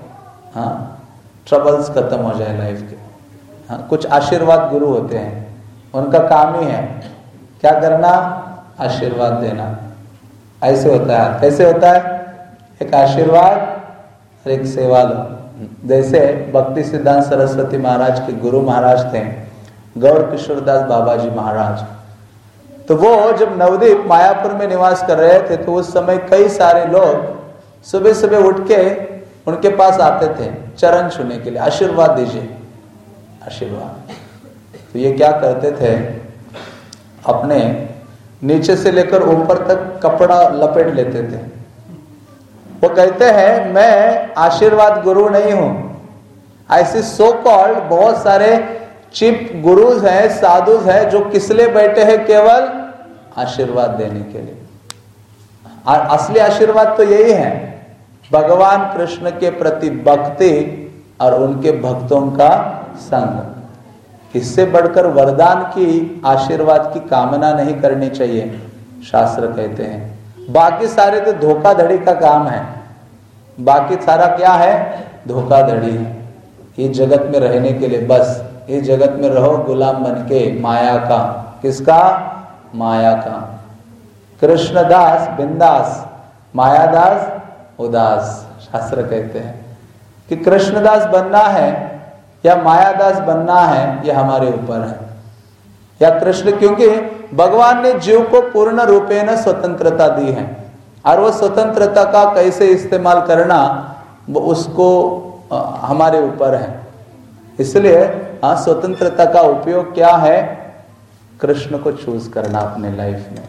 ट्रबल्स खत्म हो जाए लाइफ के। कुछ आशीर्वाद गुरु होते हैं, उनका काम ही है क्या करना, आशीर्वाद देना। ऐसे होता है। कैसे होता है, एक आशीर्वाद और एक सेवा लो। जैसे भक्ति सिद्धांत सरस्वती महाराज के गुरु महाराज थे गौर किशोरदास बाबा जी महाराज। तो वो जब नवदीप मायापुर में निवास कर रहे थे तो उस समय कई सारे लोग सुबह सुबह उठ के उनके पास आते थे चरण छूने के लिए, आशीर्वाद दीजिए, आशीर्वाद। तो ये क्या करते थे, अपने नीचे से लेकर ऊपर तक कपड़ा लपेट लेते थे। वो कहते हैं मैं आशीर्वाद गुरु नहीं हूं। ऐसे सो कॉल्ड बहुत सारे चिप गुरुज हैं, साधुज हैं जो किस लिए बैठे हैं, केवल आशीर्वाद देने के लिए। और असली आशीर्वाद तो यही है, भगवान कृष्ण के प्रति भक्ति और उनके भक्तों का संग। इससे बढ़कर वरदान की, आशीर्वाद की कामना नहीं करनी चाहिए, शास्त्र कहते हैं। बाकी सारे तो धोखाधड़ी का काम है। बाकी सारा क्या है, धोखाधड़ी है। ये जगत में रहने के लिए बस इस जगत में रहो गुलाम बनके माया का। किसका, माया का। कृष्णदास बिंदास, मायादास उदास। शास्त्र कहते हैं कि कृष्णदास बनना है या मायादास बनना है, यह हमारे ऊपर है। या कृष्ण, क्योंकि भगवान ने जीव को पूर्ण रूपेण स्वतंत्रता दी है और वो स्वतंत्रता का कैसे इस्तेमाल करना वो उसको हमारे ऊपर है। इसलिए स्वतंत्रता का उपयोग क्या है, कृष्ण को चूज करना अपने लाइफ में।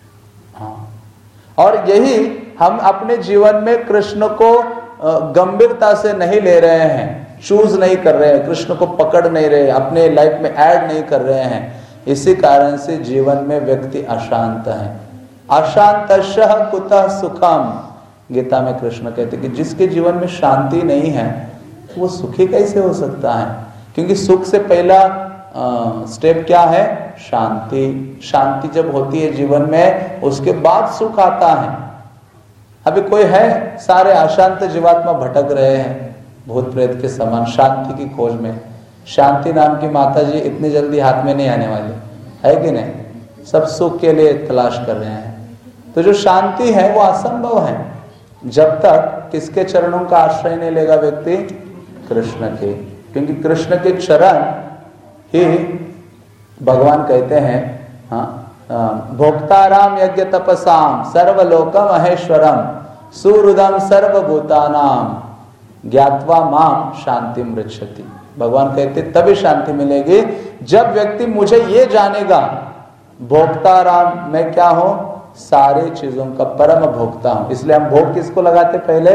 और यही हम अपने जीवन में कृष्ण को गंभीरता से नहीं ले रहे हैं, चूज नहीं कर रहे हैं, कृष्ण को पकड़ नहीं रहे, अपने लाइफ में ऐड नहीं कर रहे हैं। इसी कारण से जीवन में व्यक्ति अशांत है। अशांतशः कुतः सुखम, गीता में कृष्ण कहते कि जिसके जीवन में शांति नहीं है वो सुखी कैसे हो सकता है। क्योंकि सुख से पहला स्टेप क्या है, शांति। शांति जब होती है जीवन में उसके बाद सुख आता है। अभी कोई है, सारे अशांत जीवात्मा भटक रहे हैं भूत प्रेत के समान शांति की खोज में। शांति नाम की माता जी इतनी जल्दी हाथ में नहीं आने वाली है कि नहीं, सब सुख के लिए तलाश कर रहे हैं। तो जो शांति है वो असंभव है जब तक किसके चरणों का आश्रय नहीं लेगा व्यक्ति, कृष्ण के। क्योंकि कृष्ण के चरण ही भगवान कहते हैं, भोक्ताराम यज्ञ तपसाम सर्वलोकम महेश्वरम सुहृदम सर्वभूतानाम ज्ञात्वा माम शांति मृच्छति। भगवान कहते तभी शांति मिलेगी जब व्यक्ति मुझे ये जानेगा, भोक्ताराम मैं क्या हूं, सारे चीजों का परम भोक्ता हूं। इसलिए हम भोग किसको लगाते पहले,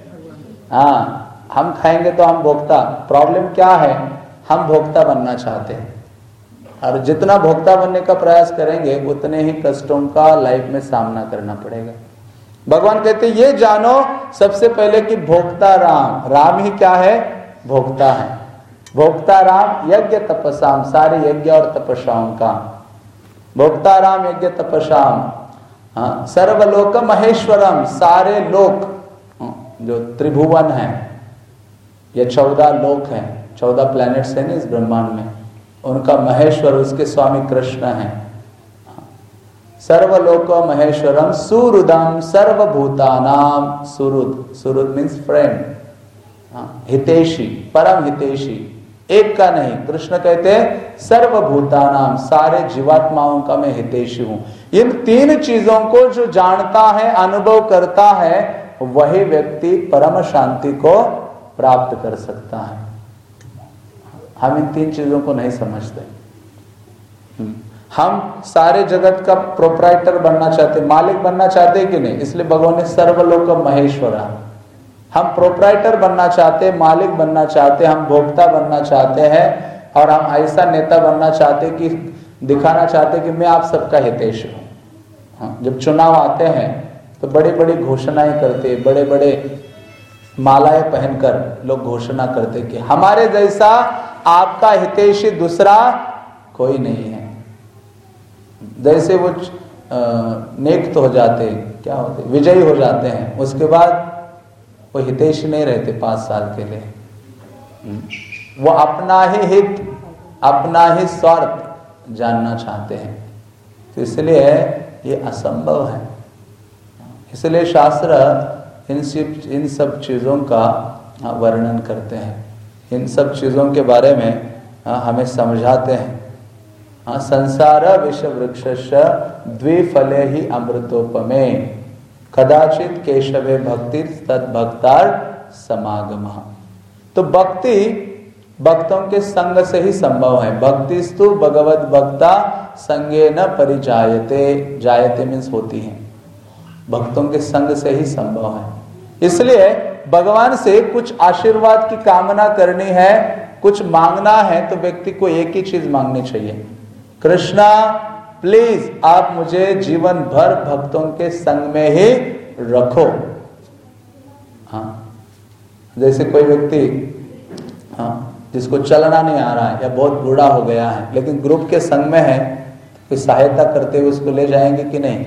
हम खाएंगे तो हम भोक्ता। प्रॉब्लम क्या है, हम भोक्ता बनना चाहते हैं और जितना भोक्ता बनने का प्रयास करेंगे उतने ही कष्टों का लाइफ में सामना करना पड़ेगा। भगवान कहते ये जानो सबसे पहले कि भोक्ता राम, राम ही क्या है, भोक्ता है। भोक्ता राम यज्ञ तपसाम, सारे यज्ञ और तपस्याओं का। भोक्ता राम यज्ञ तपस्याम सर्वलोक महेश्वरम, सारे लोक जो त्रिभुवन है, ये 14 लोक हैं, 14 प्लैनेट्स हैं इस ब्रह्मांड में, उनका महेश्वर उसके स्वामी कृष्ण हैं। सर्वलोक महेश्वरम सुहृदम सर्वभूतानाम, सुहृद, सुहृद मीन्स फ्रेंड, हितेशी, परम हितेशी, एक का नहीं। कृष्ण कहते हैं सर्वभूतानाम, सारे जीवात्माओं का मैं हितैषी हूं। इन तीन चीजों को जो जानता है, अनुभव करता है, वही व्यक्ति परम शांति को प्राप्त कर सकता है। हम इन तीन चीजों को नहीं समझते। हम सारे जगत का प्रोप्राइटर बनना चाहते, मालिक बनना चाहते कि नहीं? इसलिए भगवान ने सर्वलोक महेश्वरा। हम प्रोप्राइटर बनना चाहते, मालिक बनना चाहते, हम भोक्ता बनना चाहते हैं, और हम ऐसा नेता बनना चाहते कि दिखाना चाहते कि मैं आप सबका हितैषी हूं। हाँ, जब चुनाव आते हैं तो बड़ी बड़ी घोषणाएं करते, बड़े बड़े मालाएं पहनकर लोग घोषणा करते कि हमारे जैसा आपका हितैषी दूसरा कोई नहीं है। जैसे वो नेक तो हो जाते, क्या होते, विजयी हो जाते हैं, उसके बाद वो हितैषी नहीं रहते 5 साल के लिए। वो अपना ही हित, अपना ही स्वार्थ जानना चाहते हैं। तो इसलिए ये असंभव है। इसलिए शास्त्र इन सब चीजों का वर्णन करते हैं, इन सब चीजों के बारे में हमें समझाते हैं। संसार विष वृक्षस्य द्विफले ही अमृतोपमे कदाचित केशवे भक्ति तद्भक्तार समागम। तो भक्ति भक्तों के संग से ही संभव है। भक्तिस्तु भगवत भक्ता संगे न परिजायते, जायते मीन्स होती है, भक्तों के संग से ही संभव है। इसलिए भगवान से कुछ आशीर्वाद की कामना करनी है, कुछ मांगना है, तो व्यक्ति को एक ही चीज मांगनी चाहिए, कृष्णा प्लीज आप मुझे जीवन भर भक्तों के संग में ही रखो। हाँ, जैसे कोई व्यक्ति जिसको चलना नहीं आ रहा है या बहुत बूढ़ा हो गया है, लेकिन ग्रुप के संग में है, तो सहायता करते हुए उसको ले जाएंगे कि नहीं?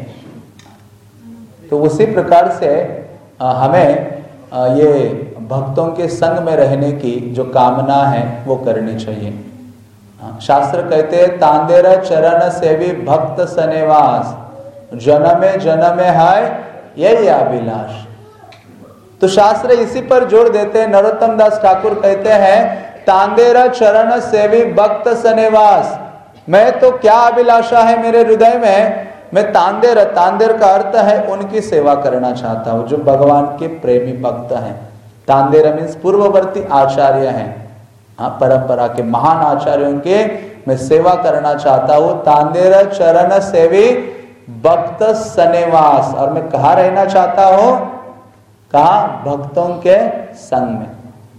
तो उसी प्रकार से हमें ये भक्तों के संग में रहने की जो कामना है वो करनी चाहिए। शास्त्र कहते हैं तांदेर चरण सेवी भक्त सनेवास, जन्मे जन्मे है यही अभिलाष। तो शास्त्र इसी पर जोर देते हैं। नरोत्तम दास ठाकुर कहते हैं तांदेर चरण सेवी भक्त सनेवास, मैं तो क्या अभिलाषा है मेरे हृदय में, मैं तांदेर, तांदेर का अर्थ है उनकी सेवा करना चाहता हूं जो भगवान के प्रेमी भक्त हैं। तांदेर मीन्स पूर्ववर्ती आचार्य हैं, परंपरा के महान आचार्यों के मैं सेवा करना चाहता हूं। तांदेर चरण सेवी भक्त सनेवास, और मैं कहाँ रहना चाहता हूं? कहा? भक्तों के संग में।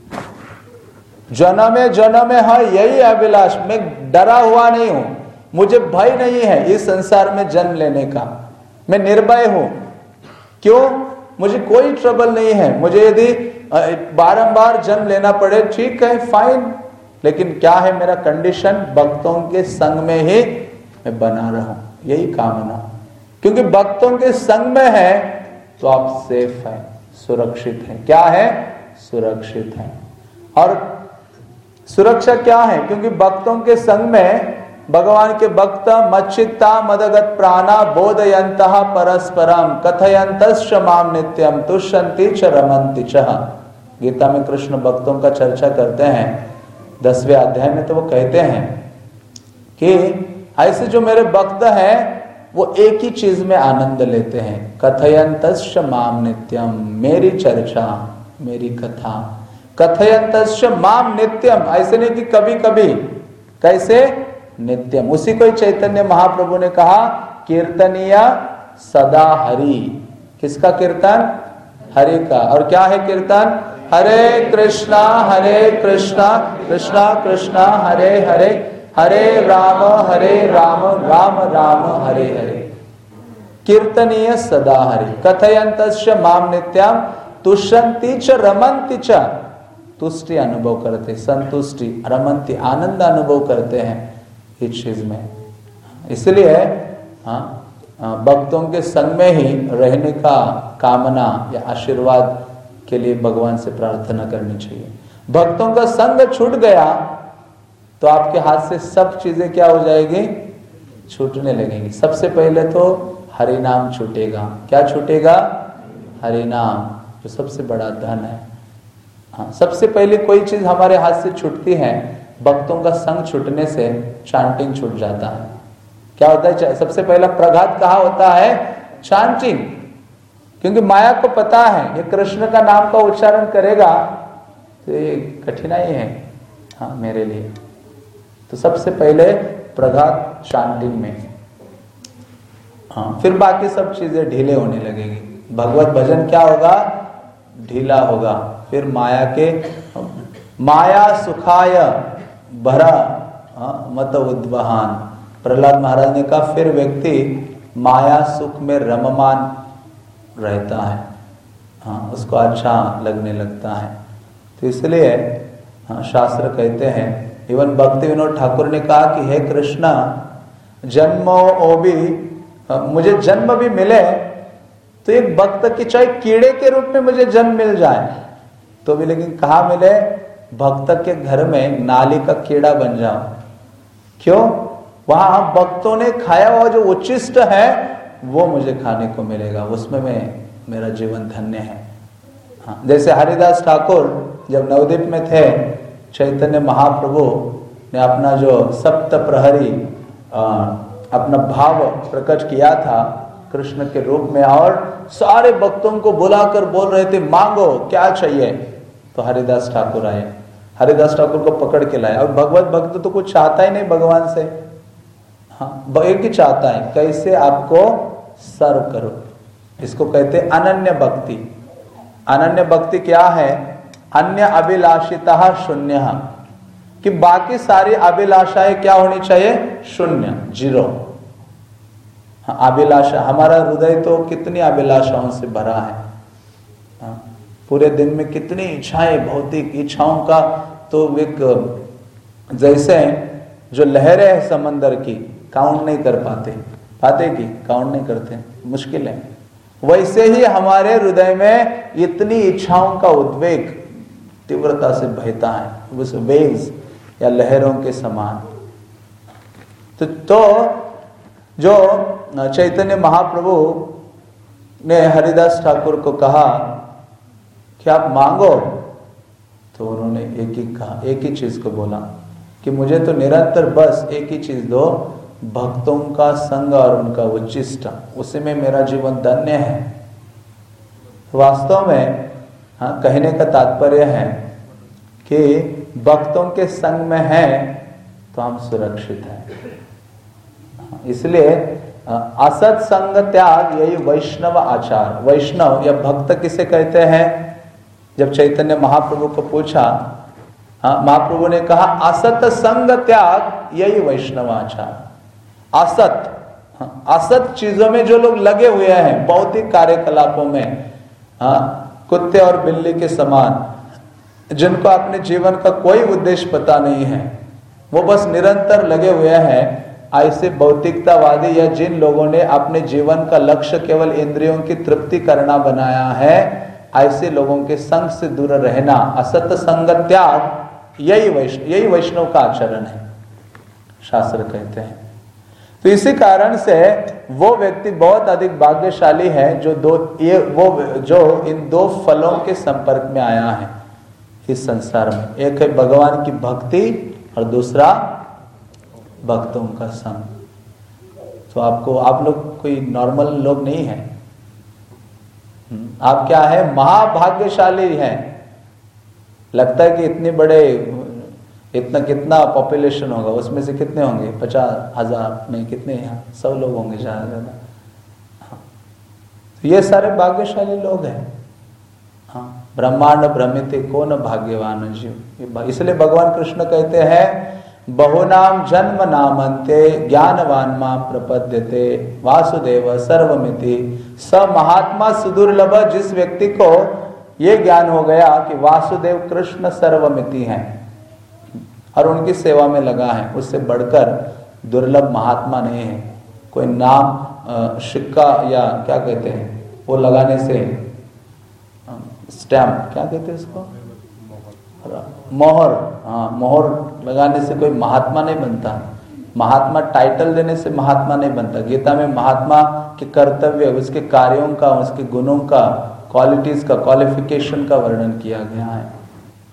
जन्मे जन्मे है यही अभिलाष, मैं डरा हुआ नहीं हूं, मुझे भय नहीं है इस संसार में जन्म लेने का, मैं निर्भय हूं। क्यों? मुझे कोई ट्रबल नहीं है, मुझे यदि बारंबार जन्म लेना पड़े ठीक है, फाइन, लेकिन क्या है मेरा कंडीशन? भक्तों के संग में ही मैं बना रहूं, यही कामना। क्योंकि भक्तों के संग में है तो आप सेफ है, सुरक्षित है। क्या है? सुरक्षित है। और सुरक्षा क्या है? क्योंकि भक्तों के संग में भगवान के भक्त मच्चित्ता मदगत प्राणा बोधयन्तः परस्परम कथयन्तश्च माम नित्यम तुष्यन्ति च रमन्ति च। गीता में कृष्ण भक्तों का चर्चा करते हैं 10वें अध्याय में, तो वो कहते हैं कि ऐसे जो मेरे भक्त हैं वो एक ही चीज में आनंद लेते हैं, कथयन्तश्च माम नित्यम, मेरी चर्चा, मेरी कथा। कथयन्तश्च माम नित्यम, ऐसे नहीं कि कभी कभी, कैसे? नित्यम। उसी को चैतन्य महाप्रभु ने कहा कीर्तनीय सदा हरि। किसका कीर्तन? हरि का। और क्या है कीर्तन? हरे कृष्णा कृष्णा कृष्णा हरे हरे, हरे राम राम राम हरे हरे। कीर्तनीय सदा हरि। कथयन्तश्च माम नित्यम तुष्यन्ति च रमन्ति च, तुष्टि अनुभव करते, संतुष्टि, रमन्ति आनंद अनुभव करते हैं इस चीज में। इसलिए भक्तों के संग में ही रहने का कामना या आशीर्वाद के लिए भगवान से प्रार्थना करनी चाहिए। भक्तों का संग छूट गया तो आपके हाथ से सब चीजें क्या हो जाएगी? छूटने लगेंगी। सबसे पहले तो हरि नाम छूटेगा। क्या छूटेगा? हरि नाम, जो सबसे बड़ा धन है। हाँ, सबसे पहले कोई चीज हमारे हाथ से छूटती है भक्तों का संग छूटने से चांटिंग छूट जाता है। क्या होता है? सबसे पहला प्रघात कहाँ होता है? चांटिंग। क्योंकि माया को पता है ये कृष्ण का नाम का उच्चारण करेगा तो ये कठिनाई है हाँ मेरे लिए। तो सबसे पहले प्रघात चांटिंग में, हाँ फिर बाकी सब चीजें ढीले होने लगेगी। भगवत भजन क्या होगा? ढीला होगा। फिर माया सुखाय भरा मत उद्वहान। प्रहलाद महाराज ने कहा फिर व्यक्ति माया सुख में रममान रहता है, हाँ उसको अच्छा लगने लगता है। तो इसलिए हाँ शास्त्र कहते हैं, इवन भक्ति विनोद ठाकुर ने कहा कि हे कृष्णा जन्मो ओ भी, मुझे जन्म भी मिले तो एक भक्त की चाहे कीड़े के रूप में मुझे जन्म मिल जाए तो भी, लेकिन कहाँ मिले? भक्त के घर में नाली का कीड़ा बन जाओ। क्यों? वहां भक्तों ने खाया हुआ जो उच्छिष्ट है वो मुझे खाने को मिलेगा, उसमें मेरा जीवन धन्य है। हाँ, जैसे हरिदास ठाकुर जब नवद्वीप में थे, चैतन्य महाप्रभु ने अपना जो सप्त प्रहरी अपना भाव प्रकट किया था कृष्ण के रूप में, और सारे भक्तों को बुलाकर बोल रहे थे मांगो क्या चाहिए। तो हरिदास ठाकुर आए, हरिदास ठाकुर को पकड़ के लाए। और भगवत भक्त तो कुछ चाहता ही नहीं भगवान से, हाँ एक ही चाहता है कैसे आपको सर्व करो। इसको कहते अनन्य भक्ति। अनन्य भक्ति क्या है? अन्य अभिलाषिता शून्य, कि बाकी सारी अभिलाषाएं क्या होनी चाहिए? शून्य, जीरो। हाँ, अभिलाषा, हमारा हृदय तो कितनी अभिलाषाओं से भरा है। हाँ, पूरे दिन में कितनी इच्छाएं, भौतिक इच्छाओं का तो एक जैसे जो लहरें है समंदर की, काउंट नहीं कर पाते कि काउंट नहीं करते, मुश्किल है। वैसे ही हमारे हृदय में इतनी इच्छाओं का उद्वेग तीव्रता से बहता है, उस वेव्स या लहरों के समान। तो जो चैतन्य महाप्रभु ने हरिदास ठाकुर को कहा कि आप मांगो, तो उन्होंने एक ही चीज को बोला कि मुझे तो निरंतर बस एक ही चीज दो, भक्तों का संग और उनका उच्चिष्ट, उसी में मेरा जीवन धन्य है। वास्तव में हाँ कहने का तात्पर्य है कि भक्तों के संग में है तो हम सुरक्षित हैं। इसलिए असत संग त्याग यही वैष्णव आचार। वैष्णव या भक्त किसे कहते हैं? जब चैतन्य महाप्रभु को पूछा, महाप्रभु ने कहा असत संग त्याग यही वैष्णव आचार। असत चीजों में जो लोग लगे हुए हैं, भौतिक कार्यकलापों में, कुत्ते और बिल्ली के समान, जिनको अपने जीवन का कोई उद्देश्य पता नहीं है, वो बस निरंतर लगे हुए हैं, ऐसे भौतिकतावादी या जिन लोगों ने अपने जीवन का लक्ष्य केवल इंद्रियों की तृप्ति करना बनाया है, ऐसे लोगों के संग से दूर रहना, असत संग त्याग यही वैष्णव का आचरण है, शास्त्र कहते हैं। तो इसी कारण से वो व्यक्ति बहुत अधिक भाग्यशाली है जो इन दो फलों के संपर्क में आया है इस संसार में। एक है भगवान की भक्ति और दूसरा भक्तों का संग। तो आप लोग कोई नॉर्मल लोग नहीं है, आप क्या है? महाभाग्यशाली हैं। लगता है कि इतने बड़े, इतना कितना पॉपुलेशन होगा, उसमें से कितने होंगे? 50,000 में कितने? यहाँ 100 लोग होंगे ज्यादा। तो ये सारे भाग्यशाली लोग हैं। हाँ, ब्रह्मांड भ्रमित को न भाग्यवान जीव। इसलिए भगवान कृष्ण कहते हैं बहुनाम जन्म नामन्ते ज्ञानवान मां प्रपद्यते वासुदेव सर्वमिति। स महात्मा सुदुर्लभ, जिस व्यक्ति को ये ज्ञान हो गया कि वासुदेव कृष्ण सर्वमिति हैं और उनकी सेवा में लगा है, उससे बढ़कर दुर्लभ महात्मा नहीं है। कोई नाम सिक्का या क्या कहते हैं वो लगाने से, स्टैम्प क्या कहते हैं उसको, मोहर, हाँ मोहर लगाने से कोई महात्मा नहीं बनता। महात्मा टाइटल देने से महात्मा नहीं बनता। गीता में महात्मा के कर्तव्य, उसके कार्यों का, उसके गुणों का, क्वालिटीज का, क्वालिफिकेशन का वर्णन किया गया है।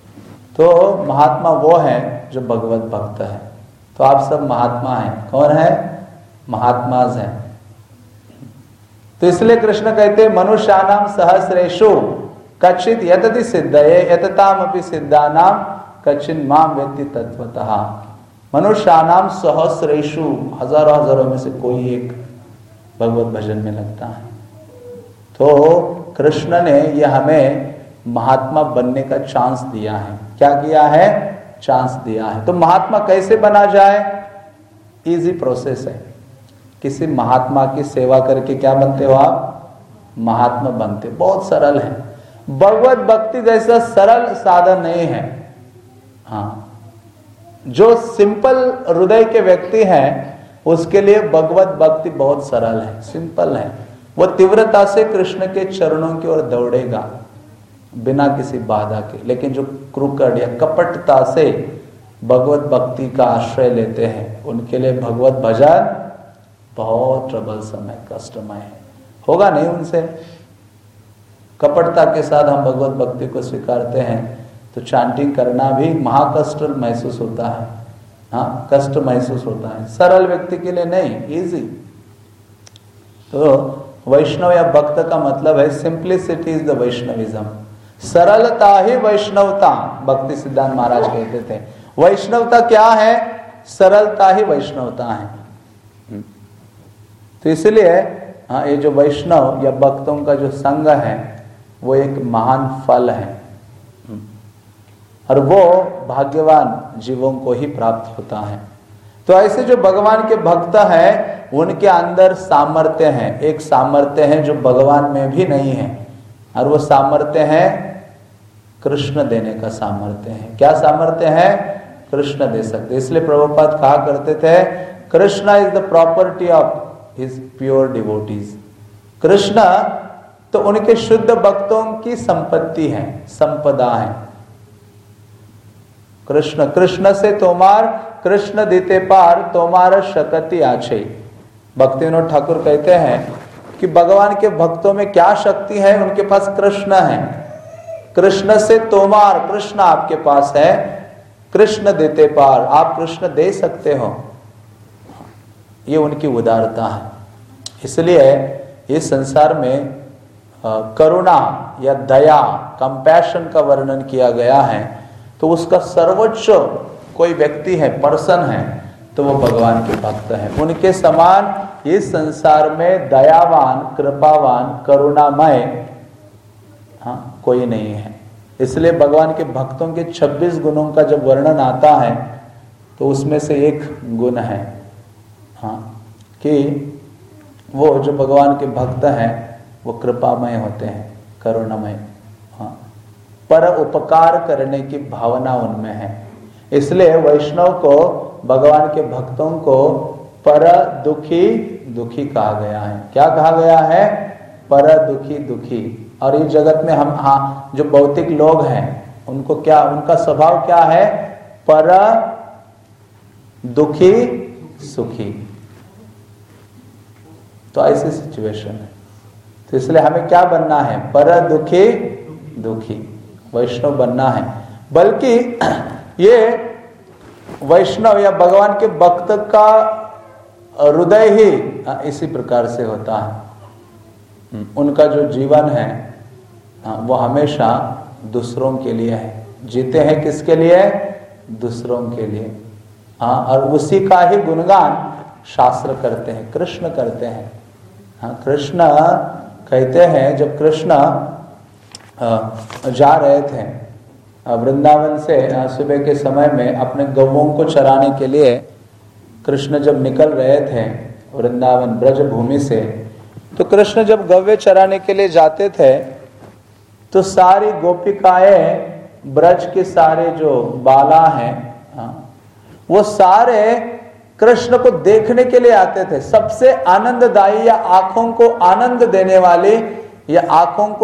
तो महात्मा वो है जो भगवत भक्त है। तो आप सब महात्मा हैं। कौन है? महात्माज हैं। तो इसलिए कृष्ण कहते मनुष्यानाम सहस्रेषु कच्चित यतति सिद्धये यततामपि सिद्धानाम कच्चिन माम वेत्ति तत्वतः। मनुष्यानाम सहस्रेषु, हजारों हजारों में से कोई एक भगवत भजन में लगता है। तो कृष्ण ने यह हमें महात्मा बनने का चांस दिया है। क्या किया है? चांस दिया है। तो महात्मा कैसे बना जाए? इजी प्रोसेस है। किसी महात्मा की सेवा करके क्या बनते हो आप? महात्मा बनते। बहुत सरल है। भगवत भक्ति जैसा सरल साधन नहीं है। हाँ, जो सिंपल हृदय के व्यक्ति हैं उसके लिए भगवत भक्ति बहुत सरल है, सिंपल है। वो तीव्रता से कृष्ण के चरणों की ओर दौड़ेगा बिना किसी बाधा के। लेकिन जो क्रूकड़ या कपटता से भगवत भक्ति का आश्रय लेते हैं उनके लिए भगवत भजन बहुत ट्रबलसम है, कष्टमय है। होगा नहीं उनसे। कपटता के साथ हम भगवत भक्ति को स्वीकारते हैं तो चांटिंग करना भी महाकष्ट महसूस होता है। हाँ, कष्ट महसूस होता है। सरल व्यक्ति के लिए नहीं, इजी। तो वैष्णव या भक्त का मतलब है सिंप्लिसिटी इज द वैष्णविज्म। सरलता ही वैष्णवता। भक्ति सिद्धांत महाराज कहते थे वैष्णवता क्या है? सरलता ही वैष्णवता है। तो इसलिए हाँ, ये जो वैष्णव या भक्तों का जो संग है वो एक महान फल है और वो भाग्यवान जीवों को ही प्राप्त होता है। तो ऐसे जो भगवान के भक्त हैं उनके अंदर सामर्थ्य है। एक सामर्थ्य है जो भगवान में भी नहीं है और वो सामर्थ्य है कृष्ण देने का सामर्थ्य है। क्या सामर्थ्य है? कृष्ण दे सकते। इसलिए प्रभुपाद कहा करते थे Krishna is the property of his pure devotees. Krishna तो उनके शुद्ध भक्तों की संपत्ति है, संपदा है। कृष्ण कृष्ण से तोमार कृष्ण देते पार तोमार शकति आछे। भक्ति विनोद ठाकुर कहते हैं कि भगवान के भक्तों में क्या शक्ति है? उनके पास कृष्ण है। कृष्ण से तोमार, कृष्ण आपके पास है। कृष्ण देते पार, आप कृष्ण दे सकते हो। ये उनकी उदारता है। इसलिए इस संसार में करुणा या दया, कंपैशन का वर्णन किया गया है तो उसका सर्वोच्च कोई व्यक्ति है, पर्सन है, तो वो भगवान के भक्त है। उनके समान इस संसार में दयावान, कृपावान, करुणामय हाँ कोई नहीं है। इसलिए भगवान के भक्तों के 26 गुणों का जब वर्णन आता है तो उसमें से एक गुण है हाँ कि वो जो भगवान के भक्त हैं वो कृपामय होते हैं, करुणामय। हाँ, पर उपकार करने की भावना उनमें है। इसलिए वैष्णव को, भगवान के भक्तों को पर दुखी दुखी कहा गया है। क्या कहा गया है? पर दुखी दुखी। और इस जगत में हम हाँ जो भौतिक लोग हैं उनको क्या, उनका स्वभाव क्या है? पर दुखी सुखी। तो ऐसी सिचुएशन है। तो इसलिए हमें क्या बनना है? पर दुखी दुखी वैष्णव बनना है। बल्कि ये वैष्णव या भगवान के भक्त का हृदय ही इसी प्रकार से होता है। उनका जो जीवन है वो हमेशा दूसरों के लिए है। जीते हैं किसके लिए? दूसरों के लिए। हाँ, और उसी का ही गुणगान शास्त्र करते हैं, कृष्ण करते हैं। हाँ, कृष्ण कहते हैं जब कृष्ण जा रहे थे वृंदावन से सुबह के समय में अपने गौओं को चराने के लिए, कृष्ण जब निकल रहे थे वृंदावन ब्रज भूमि से, तो कृष्ण जब गौवे चराने के लिए जाते थे तो सारी गोपिकाएं, ब्रज के सारे जो बाला हैं वो सारे कृष्ण को देखने के लिए आते थे। सबसे आनंददायी या आंखों को आनंद देने वाले या आंखों को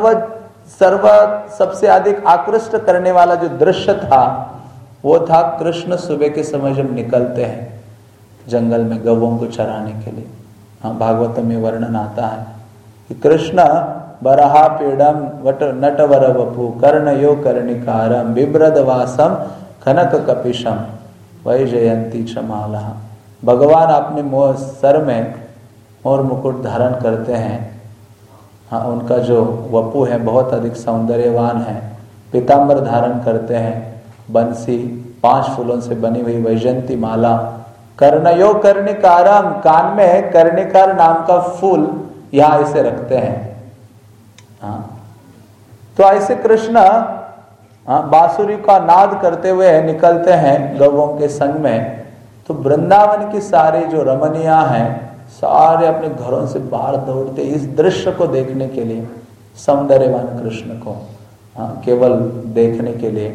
सबसे अधिक आकृष्ट करने वाला जो दृश्य था वो था कृष्ण सुबह के समय जब निकलते हैं जंगल में गौओं को चराने के लिए। हाँ, भागवत में वर्णन आता है कि कृष्ण बरहा पीड़म वट नटवर वपु कर्णयो कर्णिकारम बिभ्रद वासम कनक कपिशम वैजयंती चमाला। भगवान अपने सर में मोर मुकुट धारण करते हैं। हाँ, उनका जो वपु है बहुत अधिक सौंदर्यवान है। पीतांबर धारण करते हैं, बंसी 5 फूलों से बनी हुई वैजयंती माला। कर्णयो कर्णिकारम, कान में कर्णिकार नाम का फूल यहाँ इसे रखते हैं। हाँ, तो ऐसे कृष्ण बांसुरी का नाद करते हुए निकलते हैं गौओं के संग में। तो वृंदावन की सारी जो रमणियां हैं सारे अपने घरों से बाहर दौड़ते इस दृश्य को देखने के लिए, सौंदर्यवान कृष्ण को केवल देखने के लिए।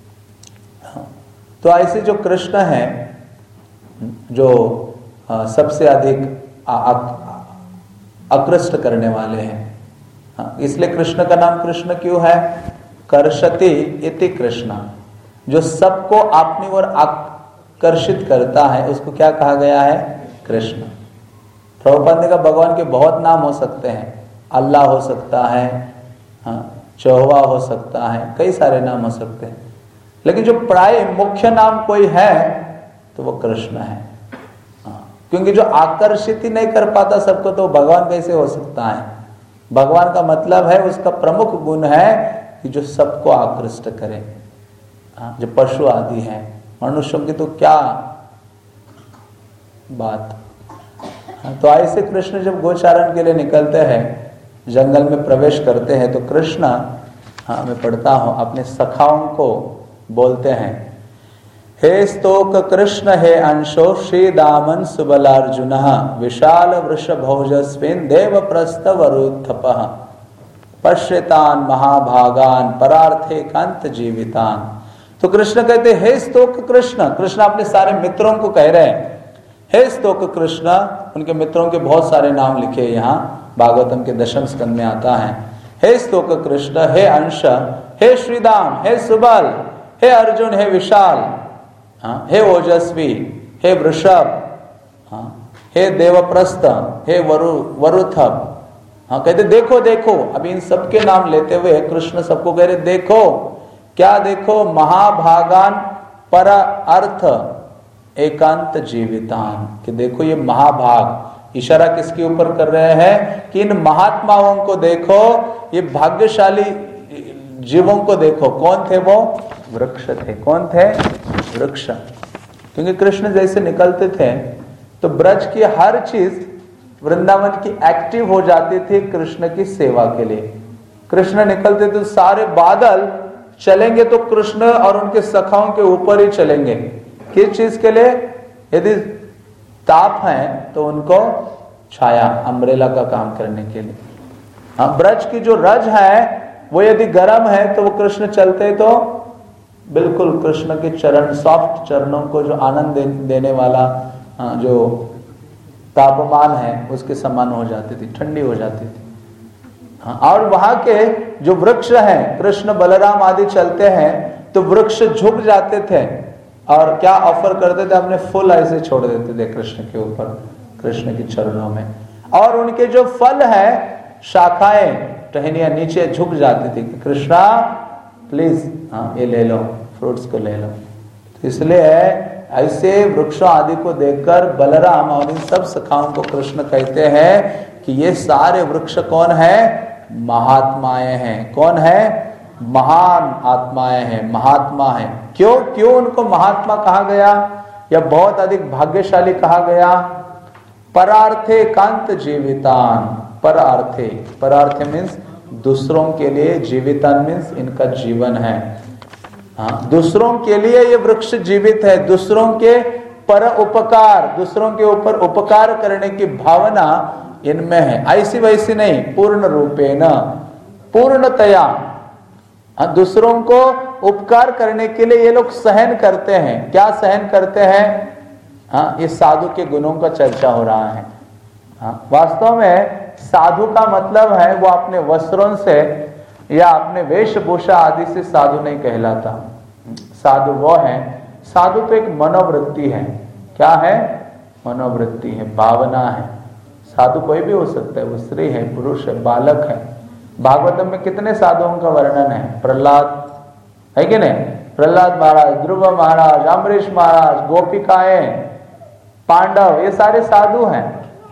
तो ऐसे जो कृष्ण हैं जो सबसे अधिक आकृष्ट करने वाले हैं, इसलिए कृष्ण का नाम कृष्ण क्यों है? कर्षति इति कृष्ण, जो सबको अपनी ओर आकर्षित करता है उसको क्या कहा गया है? कृष्ण। प्रभुपाद ने कहा भगवान के बहुत नाम हो सकते हैं, अल्लाह हो सकता है, चौवा हो सकता है, कई सारे नाम हो सकते हैं, लेकिन जो प्राय मुख्य नाम कोई है तो वो कृष्ण है। क्योंकि जो आकर्षित ही नहीं कर पाता सबको तो भगवान कैसे हो सकता है? भगवान का मतलब है, उसका प्रमुख गुण है कि जो सबको आकृष्ट करे। जो पशु आदि हैं, मनुष्यों की तो क्या बात। तो ऐसे कृष्ण जब गोचारण के लिए निकलते हैं, जंगल में प्रवेश करते हैं, तो कृष्ण, मैं पढ़ता हूं, अपने सखाओं को बोलते हैं, हे स्तोक कृष्ण हे अंशो श्री दामन सुबलार्जुन विशाल वृषभोजस्विन देव प्रस्थ वरुत्थपः पश्यतान महाभागान परार्थे कांत जीवितान। तो कृष्ण कहते हे स्तोक कृष्ण। कृष्ण अपने सारे मित्रों को कह रहे हैं हे स्तोक कृष्ण। उनके मित्रों के बहुत सारे नाम लिखे यहाँ भागवतम के 10वें स्कंद में आता है। हे स्तोक कृष्ण, हे अंश, हे श्रीदाम, हे सुबल, हे अर्जुन, हे विशाल, हे ओजस्वी, हे वृषभ, हे देवप्रस्थ, हे वरुथप। कहते देखो देखो। अभी इन सबके नाम लेते हुए कृष्ण सबको कह रहे देखो। क्या देखो? महाभागान पर अर्थ एकांत जीवितान, कि देखो ये महाभाग। इशारा किसके ऊपर कर रहे हैं? कि इन महात्माओं को देखो, ये भाग्यशाली जीवों को देखो। कौन थे वो? वृक्ष थे। कौन थे? वृक्ष। क्योंकि कृष्ण जैसे निकलते थे तो ब्रज की हर चीज वृंदावन की एक्टिव हो जाती थी कृष्ण की सेवा के लिए। कृष्ण निकलते तो सारे बादल चलेंगे तो कृष्ण और उनके सखाओं के ऊपर ही चलेंगे। किस चीज के लिए? यदि ताप है तो उनको छाया, अम्ब्रेला का काम करने के लिए। ब्रज की जो रज है वो यदि गर्म है तो वो कृष्ण चलते तो बिल्कुल कृष्ण के चरण, सॉफ्ट चरणों को जो आनंद देने वाला जो तापमान है उसके समान हो जाती थी, ठंडी हो जाती थी। और वहां के जो वृक्ष हैं, कृष्ण बलराम आदि चलते हैं तो वृक्ष झुक जाते थे और क्या ऑफर करते थे? अपने फूल ऐसे छोड़ देते थे कृष्ण के ऊपर, कृष्ण के चरणों में। और उनके जो फल है, शाखाएं, टहनियां नीचे झुक जाती थी कि कृष्णा प्लीज ये ले लो, फ्रूट्स को ले लो। तो इसलिए ऐसे वृक्षों आदि को देखकर बलराम और इन सब सखाओं को कृष्ण कहते हैं कि ये सारे वृक्ष कौन है? महात्माएं हैं। कौन है? महान आत्माएं हैं, महात्मा है। क्यों क्यों उनको महात्मा कहा गया या बहुत अधिक भाग्यशाली कहा गया? परार्थे कांत जीवितान। परार्थे, परार्थे मीन्स दूसरों के लिए, जीवितान मीन्स इनका जीवन है। दूसरों के लिए ये वृक्ष जीवित है, दूसरों के पर उपकार, दूसरों के ऊपर उपकार करने की भावना इनमें है। ऐसी वैसी नहीं, पूर्ण रूपेण, पूर्णतया दूसरों को उपकार करने के लिए ये लोग सहन करते हैं। क्या सहन करते हैं? ये साधु के गुणों का चर्चा हो रहा है। वास्तव में साधु का मतलब है वो अपने वस्त्रों से या अपने वेशभूषा आदि से साधु नहीं कहलाता। साधु वो है, साधु तो एक मनोवृत्ति है। क्या है? मनोवृत्ति है, भावना है। साधु कोई भी हो सकता है, वो स्त्री है, पुरुष है, बालक है, भागवतम में कितने साधुओं का वर्णन है? प्रहलाद है कि नहीं? प्रहलाद महाराज, ध्रुव महाराज, अम्बरीश महाराज, गोपिकाएं, पांडव, ये सारे साधु हैं।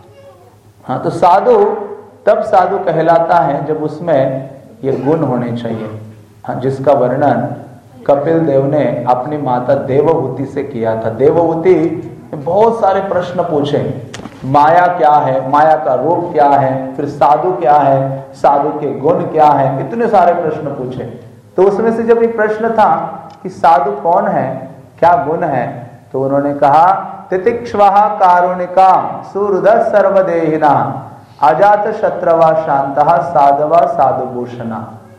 हाँ, तो साधु तब साधु कहलाता है जब उसमें ये गुण होने चाहिए। हाँ, जिसका वर्णन कपिल देव ने अपनी माता देवहूति से किया था। देवहूति बहुत सारे प्रश्न पूछे, माया क्या है, माया का रूप क्या है, फिर साधु क्या है, साधु के गुण क्या है, इतने सारे प्रश्न पूछे। तो उसमें से जब एक प्रश्न था कि साधु कौन है, क्या गुण है, तो उन्होंने कहा तितिक्ष्वः कारुणिका सुहृदः सर्वदेहिना अजात शत्रवा शांतः साधवा साधुभूषणा।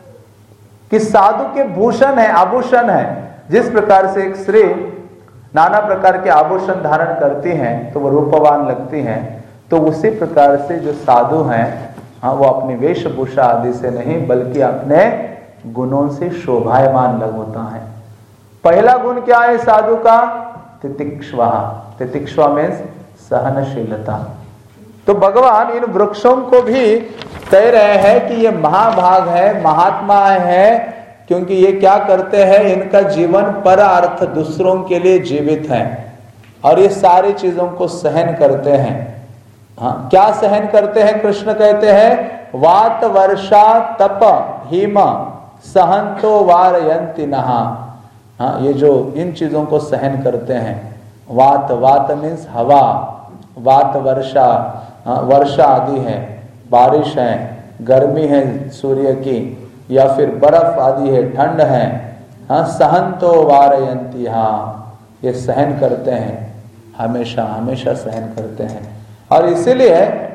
कि साधु के भूषण है, आभूषण है। जिस प्रकार से एक स्त्री नाना प्रकार के आभूषण धारण करती हैं तो वो रूपवान लगती हैं, तो उसी प्रकार से जो साधु हैं, हाँ, वो अपनी वेशभूषा आदि से नहीं बल्कि अपने गुणों से शोभायमान लग होता है। पहला गुण क्या है साधु का? तितिक्ष्वा। तितिक्ष्वा मीन्स सहनशीलता। तो भगवान इन वृक्षों को भी कह रहे हैं कि ये महाभाग है, महात्मा है, क्योंकि ये क्या करते हैं, इनका जीवन परार्थ दूसरों के लिए जीवित है और ये सारी चीजों को सहन करते हैं। हाँ, क्या सहन करते हैं? कृष्ण कहते हैं वात वर्षा तप हिम सहंतो वारयंति नहा। हाँ, ये जो इन चीजों को सहन करते हैं, वात, वात मीन्स हवा, वात वर्षा, हाँ, वर्षा आदि है, बारिश है, गर्मी है सूर्य की, या फिर बर्फ आदि है, ठंड है। हाँ, सहंतो वारयंती, हाँ, ये सहन करते हैं, हमेशा हमेशा सहन करते हैं। और इसीलिए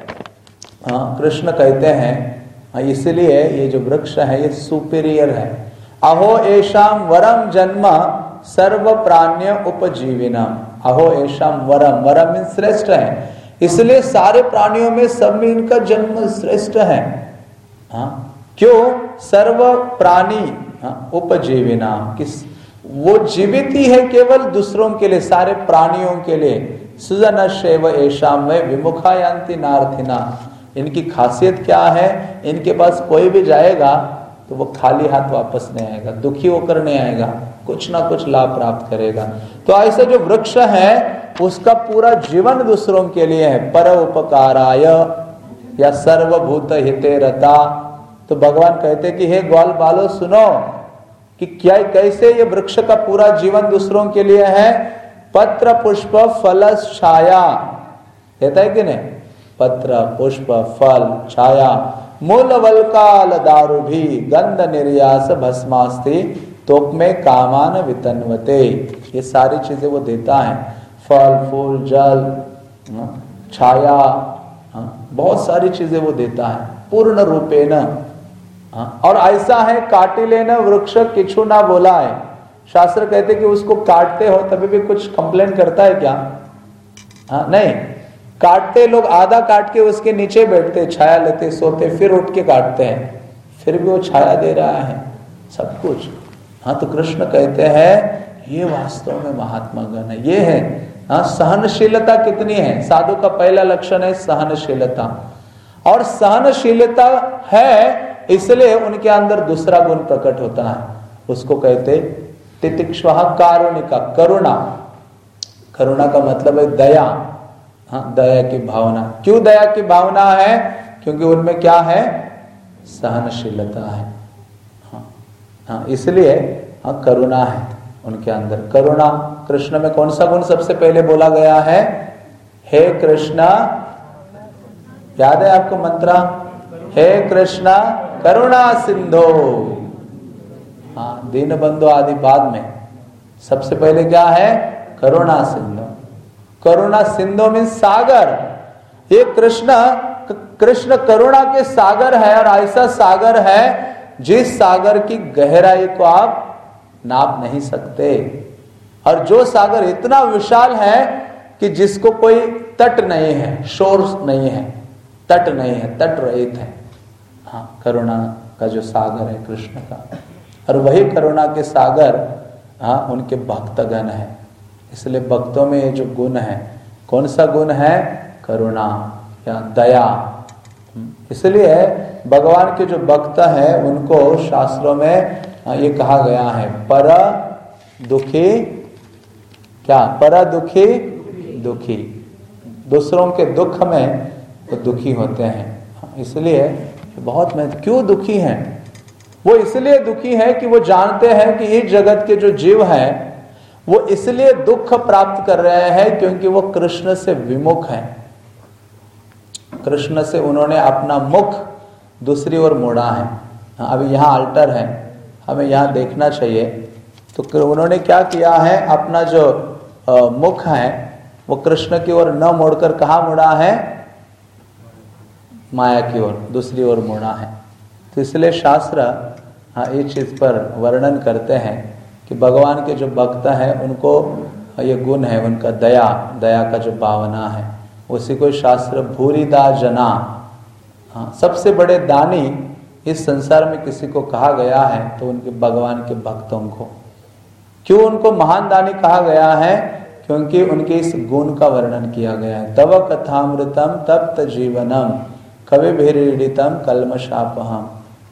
हाँ, कृष्ण कहते हैं, इसलिए ये जो वृक्ष है ये सुपीरियर है। अहो एषाम वरम जन्म सर्व प्राण्य उपजीविनम। अहो एषाम वरम, वरम मीन्स श्रेष्ठ है, इसलिए सारे प्राणियों में सब में इनका जन्म श्रेष्ठ है। हाँ, क्यों? सर्व प्राणी, हाँ, उपजीविना, किस वो जीवित ही है केवल दूसरों के लिए, सारे प्राणियों के लिए। सुजन शैव एषाम में विमुखा यान्ति नार्थिना। इनकी खासियत क्या है? इनके पास कोई भी जाएगा तो वो खाली हाथ वापस नहीं आएगा, दुखी होकर नहीं आएगा, कुछ ना कुछ लाभ प्राप्त करेगा। तो ऐसा जो वृक्ष है उसका पूरा जीवन दूसरों के लिए है, पर उपकाराय या सर्वभूत हिते रता। तो भगवान कहते कि हे ग्वाल बालो सुनो कि क्या कैसे ये वृक्ष का पूरा जीवन दूसरों के लिए है। पत्र पुष्प फल छाया, कहता है कि नहीं? पत्र पुष्प फल छाया मूल वल्काल दारु भी गंध निर्यास भस्मास्ति तोप में कामान वितन्वते। ये सारी चीजें वो देता है, फल फूल जल छाया, बहुत सारी चीजें वो देता है पूर्ण रूपेण। और ऐसा है काटिले न वृक्ष किछु ना बोला है। शास्त्र कहते कि उसको काटते हो तभी भी कुछ कंप्लेन करता है क्या? हाँ, नहीं, काटते लोग आधा काट के उसके नीचे बैठते, छाया लेते, सोते, फिर उठ के काटते हैं, फिर भी वो छाया दे रहा है सब कुछ। हाँ, तो कृष्ण कहते हैं ये वास्तव में महात्मा गण है, ये है। हाँ, सहनशीलता कितनी है? साधु का पहला लक्षण है सहनशीलता, और सहनशीलता है इसलिए उनके अंदर दूसरा गुण प्रकट होता है, उसको कहते तितिक्ष्वः कारुणिका, करुणा। करुणा का मतलब है दया। हाँ, दया की भावना। क्यों दया की भावना है? क्योंकि उनमें क्या है? सहनशीलता है। हाँ, हाँ, इसलिए हाँ, करुणा है उनके अंदर। करुणा, कृष्ण में कौन सा गुण सबसे पहले बोला गया है? हे कृष्णा, याद है आपको मंत्र? हे कृष्णा करुणा सिंधो। हाँ, दीनबंधु आदि बाद में, सबसे पहले क्या है? करुणा सिंधु। करुणा सिंधु मीन्स सागर। ये कृष्ण करुणा के सागर है, और ऐसा सागर है जिस सागर की गहराई को आप नाप नहीं सकते, और जो सागर इतना विशाल है कि जिसको कोई तट नहीं है, शोर नहीं है, तट नहीं है, तट रहित है। हाँ, करुणा का जो सागर है कृष्ण का, और वही करुणा के सागर हाँ उनके भक्तगण है। इसलिए भक्तों में ये जो गुण है, कौन सा गुण है? करुणा या दया, इसलिए भगवान के जो भक्त हैं उनको शास्त्रों में ये कहा गया है पर दुखी, क्या पर दुखी दुखी, दूसरों के दुख में वो दुखी होते हैं। इसलिए बहुत क्यों दुखी हैं? वो इसलिए दुखी है कि वो जानते हैं कि इस जगत के जो जीव हैं वो इसलिए दुख प्राप्त कर रहे हैं क्योंकि वो कृष्ण से विमुख हैं। कृष्ण से उन्होंने अपना मुख दूसरी ओर मोड़ा है। अभी यहाँ अल्टर है, हमें यहाँ देखना चाहिए। तो उन्होंने क्या किया है, अपना जो मुख है वो कृष्ण की ओर न मोड़कर कहाँ मोड़ा है? माया की ओर, दूसरी ओर मोड़ा है। तो इसलिए शास्त्र इस चीज पर वर्णन करते हैं कि भगवान के जो भक्त हैं उनको ये गुण है, उनका दया, दया का जो भावना है, उसी को शास्त्र भूरिदा जना, सबसे बड़े दानी इस संसार में किसी को कहा गया है तो उनके भगवान के भक्तों को। क्यों उनको महान दानी कहा गया है? क्योंकि उनके इस गुण का वर्णन किया गया है। तव कथामृतम तप्त जीवनम कवि भीड़ितम कल्मशापहम,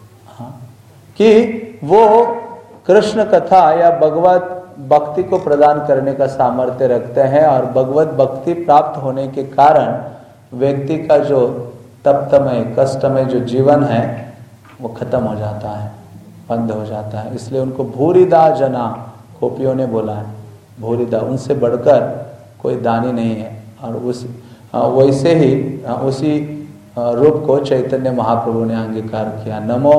कि वो कृष्ण कथा या भगवत भक्ति को प्रदान करने का सामर्थ्य रखते हैं और भगवत भक्ति प्राप्त होने के कारण व्यक्ति का जो तप्तमय कष्टमय जो जीवन है वो खत्म हो जाता है, बंद हो जाता है। इसलिए उनको भूरिदा जना, गोपियों ने बोला है भूरिदा, उनसे बढ़कर कोई दानी नहीं है। और उस वैसे ही उसी रूप को चैतन्य महाप्रभु ने अंगीकार किया। नमो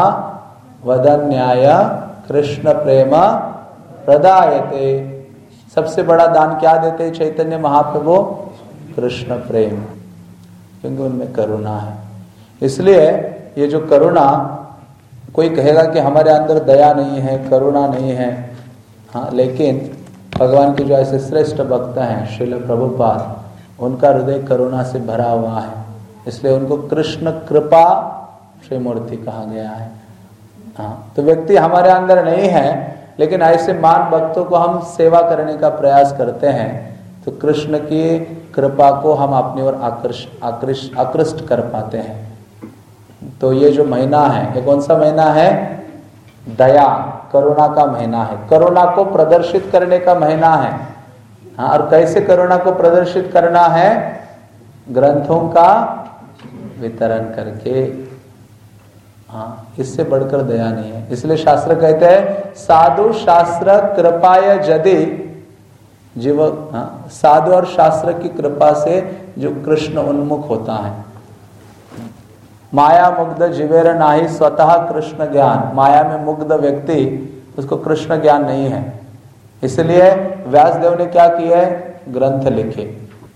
महावदन्याय कृष्ण प्रेम प्रदायते, सबसे बड़ा दान क्या देते हैं चैतन्य महाप्रभु? कृष्ण प्रेम, क्योंकि उनमें करुणा है। इसलिए ये जो करुणा, कोई कहेगा कि हमारे अंदर दया नहीं है, करुणा नहीं है, हाँ, लेकिन भगवान के जो ऐसे श्रेष्ठ भक्त हैं श्रील प्रभुपाद, उनका हृदय करुणा से भरा हुआ है, इसलिए उनको कृष्ण कृपा श्रीमूर्ति कहा गया है। हाँ, तो व्यक्ति हमारे अंदर नहीं है, लेकिन ऐसे महान भक्तों को हम सेवा करने का प्रयास करते हैं तो कृष्ण की कृपा को हम अपनी ओर आकृष्ट कर पाते हैं। तो ये जो महीना है, ये कौन सा महीना है? दया, करुणा का महीना है, करुणा को प्रदर्शित करने का महीना है। हाँ, और कैसे करुणा को प्रदर्शित करना है? ग्रंथों का वितरण करके। हाँ, इससे बढ़कर दया नहीं है। इसलिए शास्त्र कहते हैं साधु शास्त्र कृपाय यदि जीव, हाँ, साधु और शास्त्र की कृपा से जो कृष्ण उन्मुख होता है। माया मुग्ध जीवेर नाही स्वतः कृष्ण ज्ञान, माया में मुग्ध व्यक्ति, उसको कृष्ण ज्ञान नहीं है। इसलिए व्यासदेव ने क्या किया है? ग्रंथ लिखे।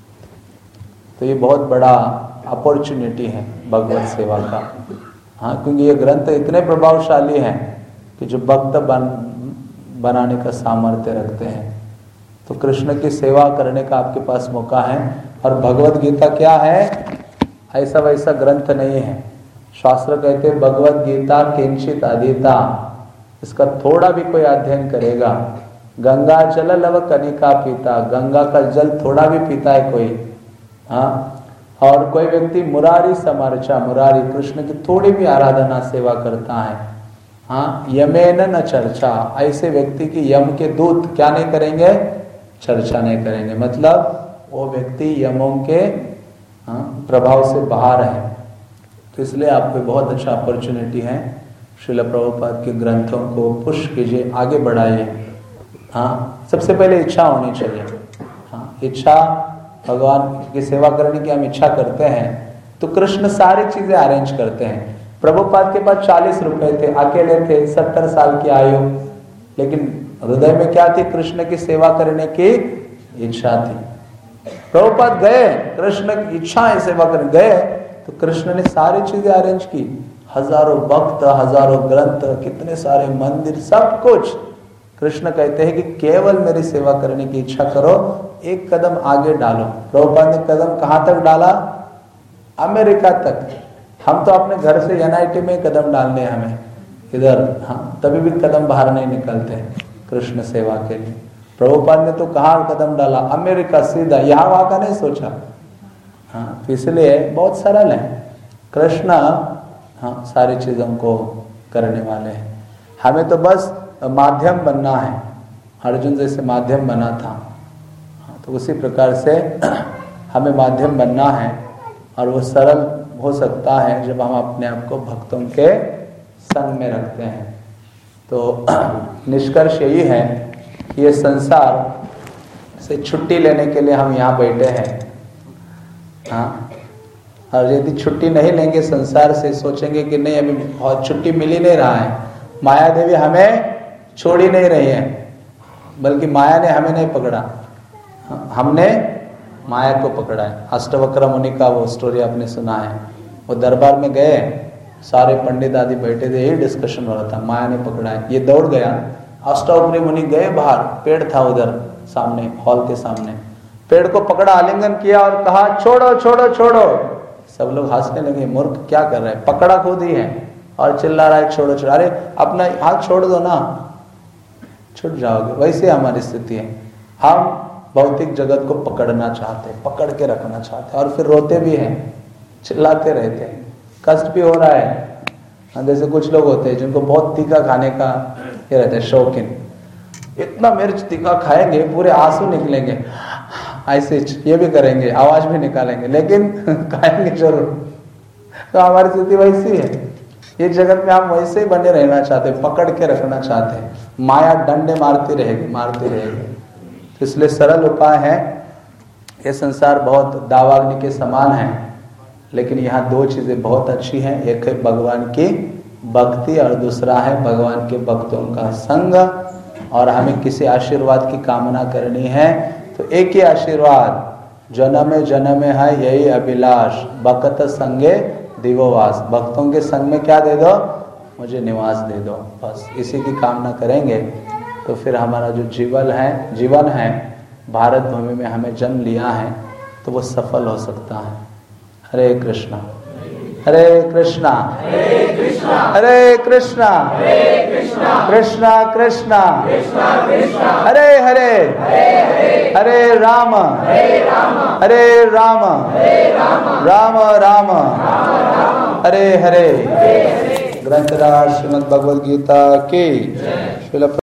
तो ये बहुत बड़ा अपॉर्चुनिटी है भगवत सेवा का। हाँ, क्योंकि ये ग्रंथ इतने प्रभावशाली हैं कि जो भक्त बनाने का सामर्थ्य रखते हैं। तो कृष्ण की सेवा करने का आपके पास मौका है। और भगवत गीता क्या है? ऐसा वैसा ग्रंथ नहीं है। शास्त्र कहते हैं भगवत गीता किंचित अधीता, इसका थोड़ा भी कोई अध्ययन करेगा। गंगा जल लव कनिका पीता, गंगा का जल थोड़ा भी पीता है कोई, हाँ, और कोई व्यक्ति मुरारी समर्चा, मुरारी कृष्ण की थोड़ी भी आराधना सेवा करता है, हाँ, यमेन न चर्चा, ऐसे व्यक्ति की यम के दूत क्या नहीं करेंगे? चर्चा नहीं करेंगे। मतलब वो व्यक्ति यमों के प्रभाव से बाहर है। तो इसलिए आपको बहुत अच्छा अपॉर्चुनिटी है, श्रील प्रभुपाद के ग्रंथों को पुश कीजिए, आगे बढ़ाइए। हाँ, सबसे पहले इच्छा होनी चाहिए। हाँ, इच्छा, भगवान की सेवा करने की हम इच्छा करते हैं तो कृष्ण सारी चीजें अरेंज करते हैं। प्रभुपाद के पास 40 रुपए थे, अकेले थे, 70 साल की आयु, लेकिन हृदय में क्या थी? कृष्ण की सेवा करने की इच्छा थी। प्रभुपाद गए, कृष्ण की इच्छा है सेवा करने गए, तो कृष्ण ने सारी चीजें अरेंज की। हजारों भक्त, हजारों ग्रंथ, कितने सारे मंदिर, सब कुछ। कृष्ण कहते हैं कि केवल मेरी सेवा करने की इच्छा करो, एक कदम आगे डालो। प्रभुपाद ने कदम कहां तक डाला? अमेरिका तक। हम तो अपने घर से NIT में कदम डालने हमें इधर, हाँ, तभी भी कदम बाहर नहीं निकलते कृष्ण सेवा के लिए। प्रभुपाद ने तो कहाँ कदम डाला? अमेरिका, सीधा, यहाँ वहां का नहीं सोचा। हाँ, तो इसलिए बहुत सरल है। कृष्ण हाँ सारी चीजों को करने वाले हैं, हमें तो बस माध्यम बनना है। अर्जुन जैसे माध्यम बना था, तो उसी प्रकार से हमें माध्यम बनना है, और वो सरल हो सकता है जब हम अपने आप को भक्तों के संग में रखते हैं। तो निष्कर्ष यही है कि ये संसार से छुट्टी लेने के लिए हम यहाँ बैठे हैं, हाँ। और यदि छुट्टी नहीं लेंगे संसार से, सोचेंगे कि नहीं अभी बहुत छुट्टी मिल ही नहीं रहा है, माया देवी हमें छोड़ ही नहीं रही है, बल्कि माया ने हमें नहीं पकड़ा, हमने माया को पकड़ा है। अष्टवक्र मुनि का वो स्टोरी आपने सुना है, वो दरबार में गए, सारे पंडित आदि बैठे थे, यही डिस्कशन हो रहा था, माया ने पकड़ा है। ये दौड़ गया, अष्टवक्र मुनि गए बाहर, पेड़ था उधर सामने, हॉल के सामने, पेड़ को पकड़ा, आलिंगन किया और कहा छोड़ो छोड़ो छोड़ो। सब लोग हंसने लगे, मूर्ख क्या कर रहे हैं, पकड़ा खुद ही है और चिल्ला रहा है छोड़ो छोड़ो। अरे अपना हाथ छोड़ दो ना, छूट जाओगे। वैसे हमारी स्थिति है, हम भौतिक जगत को पकड़ना चाहते हैं, पकड़ के रखना चाहते हैं, और फिर रोते भी हैं, चिल्लाते रहते हैं, कष्ट भी हो रहा है। जैसे कुछ लोग होते हैं जिनको बहुत तीखा खाने का ये रहता है, शौकीन, इतना मिर्च तीखा खाएंगे पूरे आंसू निकलेंगे, ऐसे ये भी करेंगे, आवाज भी निकालेंगे, लेकिन खाएंगे जरूर। तो हमारी स्थिति वैसी है, ये जगत में हम वैसे ही बने रहना चाहते हैं, पकड़ के रखना चाहते हैं, माया डंडे मारती रहेगी। तो इसलिए सरल उपाय है, ये संसार बहुत दावाग्नि के समान है, लेकिन यहाँ दो चीजें बहुत अच्छी हैं, एक है भगवान की भक्ति और दूसरा है भगवान के भक्तों का संग। और हमें किसी आशीर्वाद की कामना करनी है तो एक ही आशीर्वाद, जन्म जन्म है यही अभिलाष, भक्त संगे दिवोवास, भक्तों के संग में क्या दे दो, मुझे निवास दे दो, बस इसी की कामना करेंगे तो फिर हमारा जो जीवन है भारत भूमि में हमें जन्म लिया है तो वो सफल हो सकता है। हरे कृष्णा हरे कृष्णा हरे कृष्णा कृष्णा कृष्णा हरे हरे हरे राम राम राम हरे हरे। ग्रंथराज श्रीमद् भगवद गीता की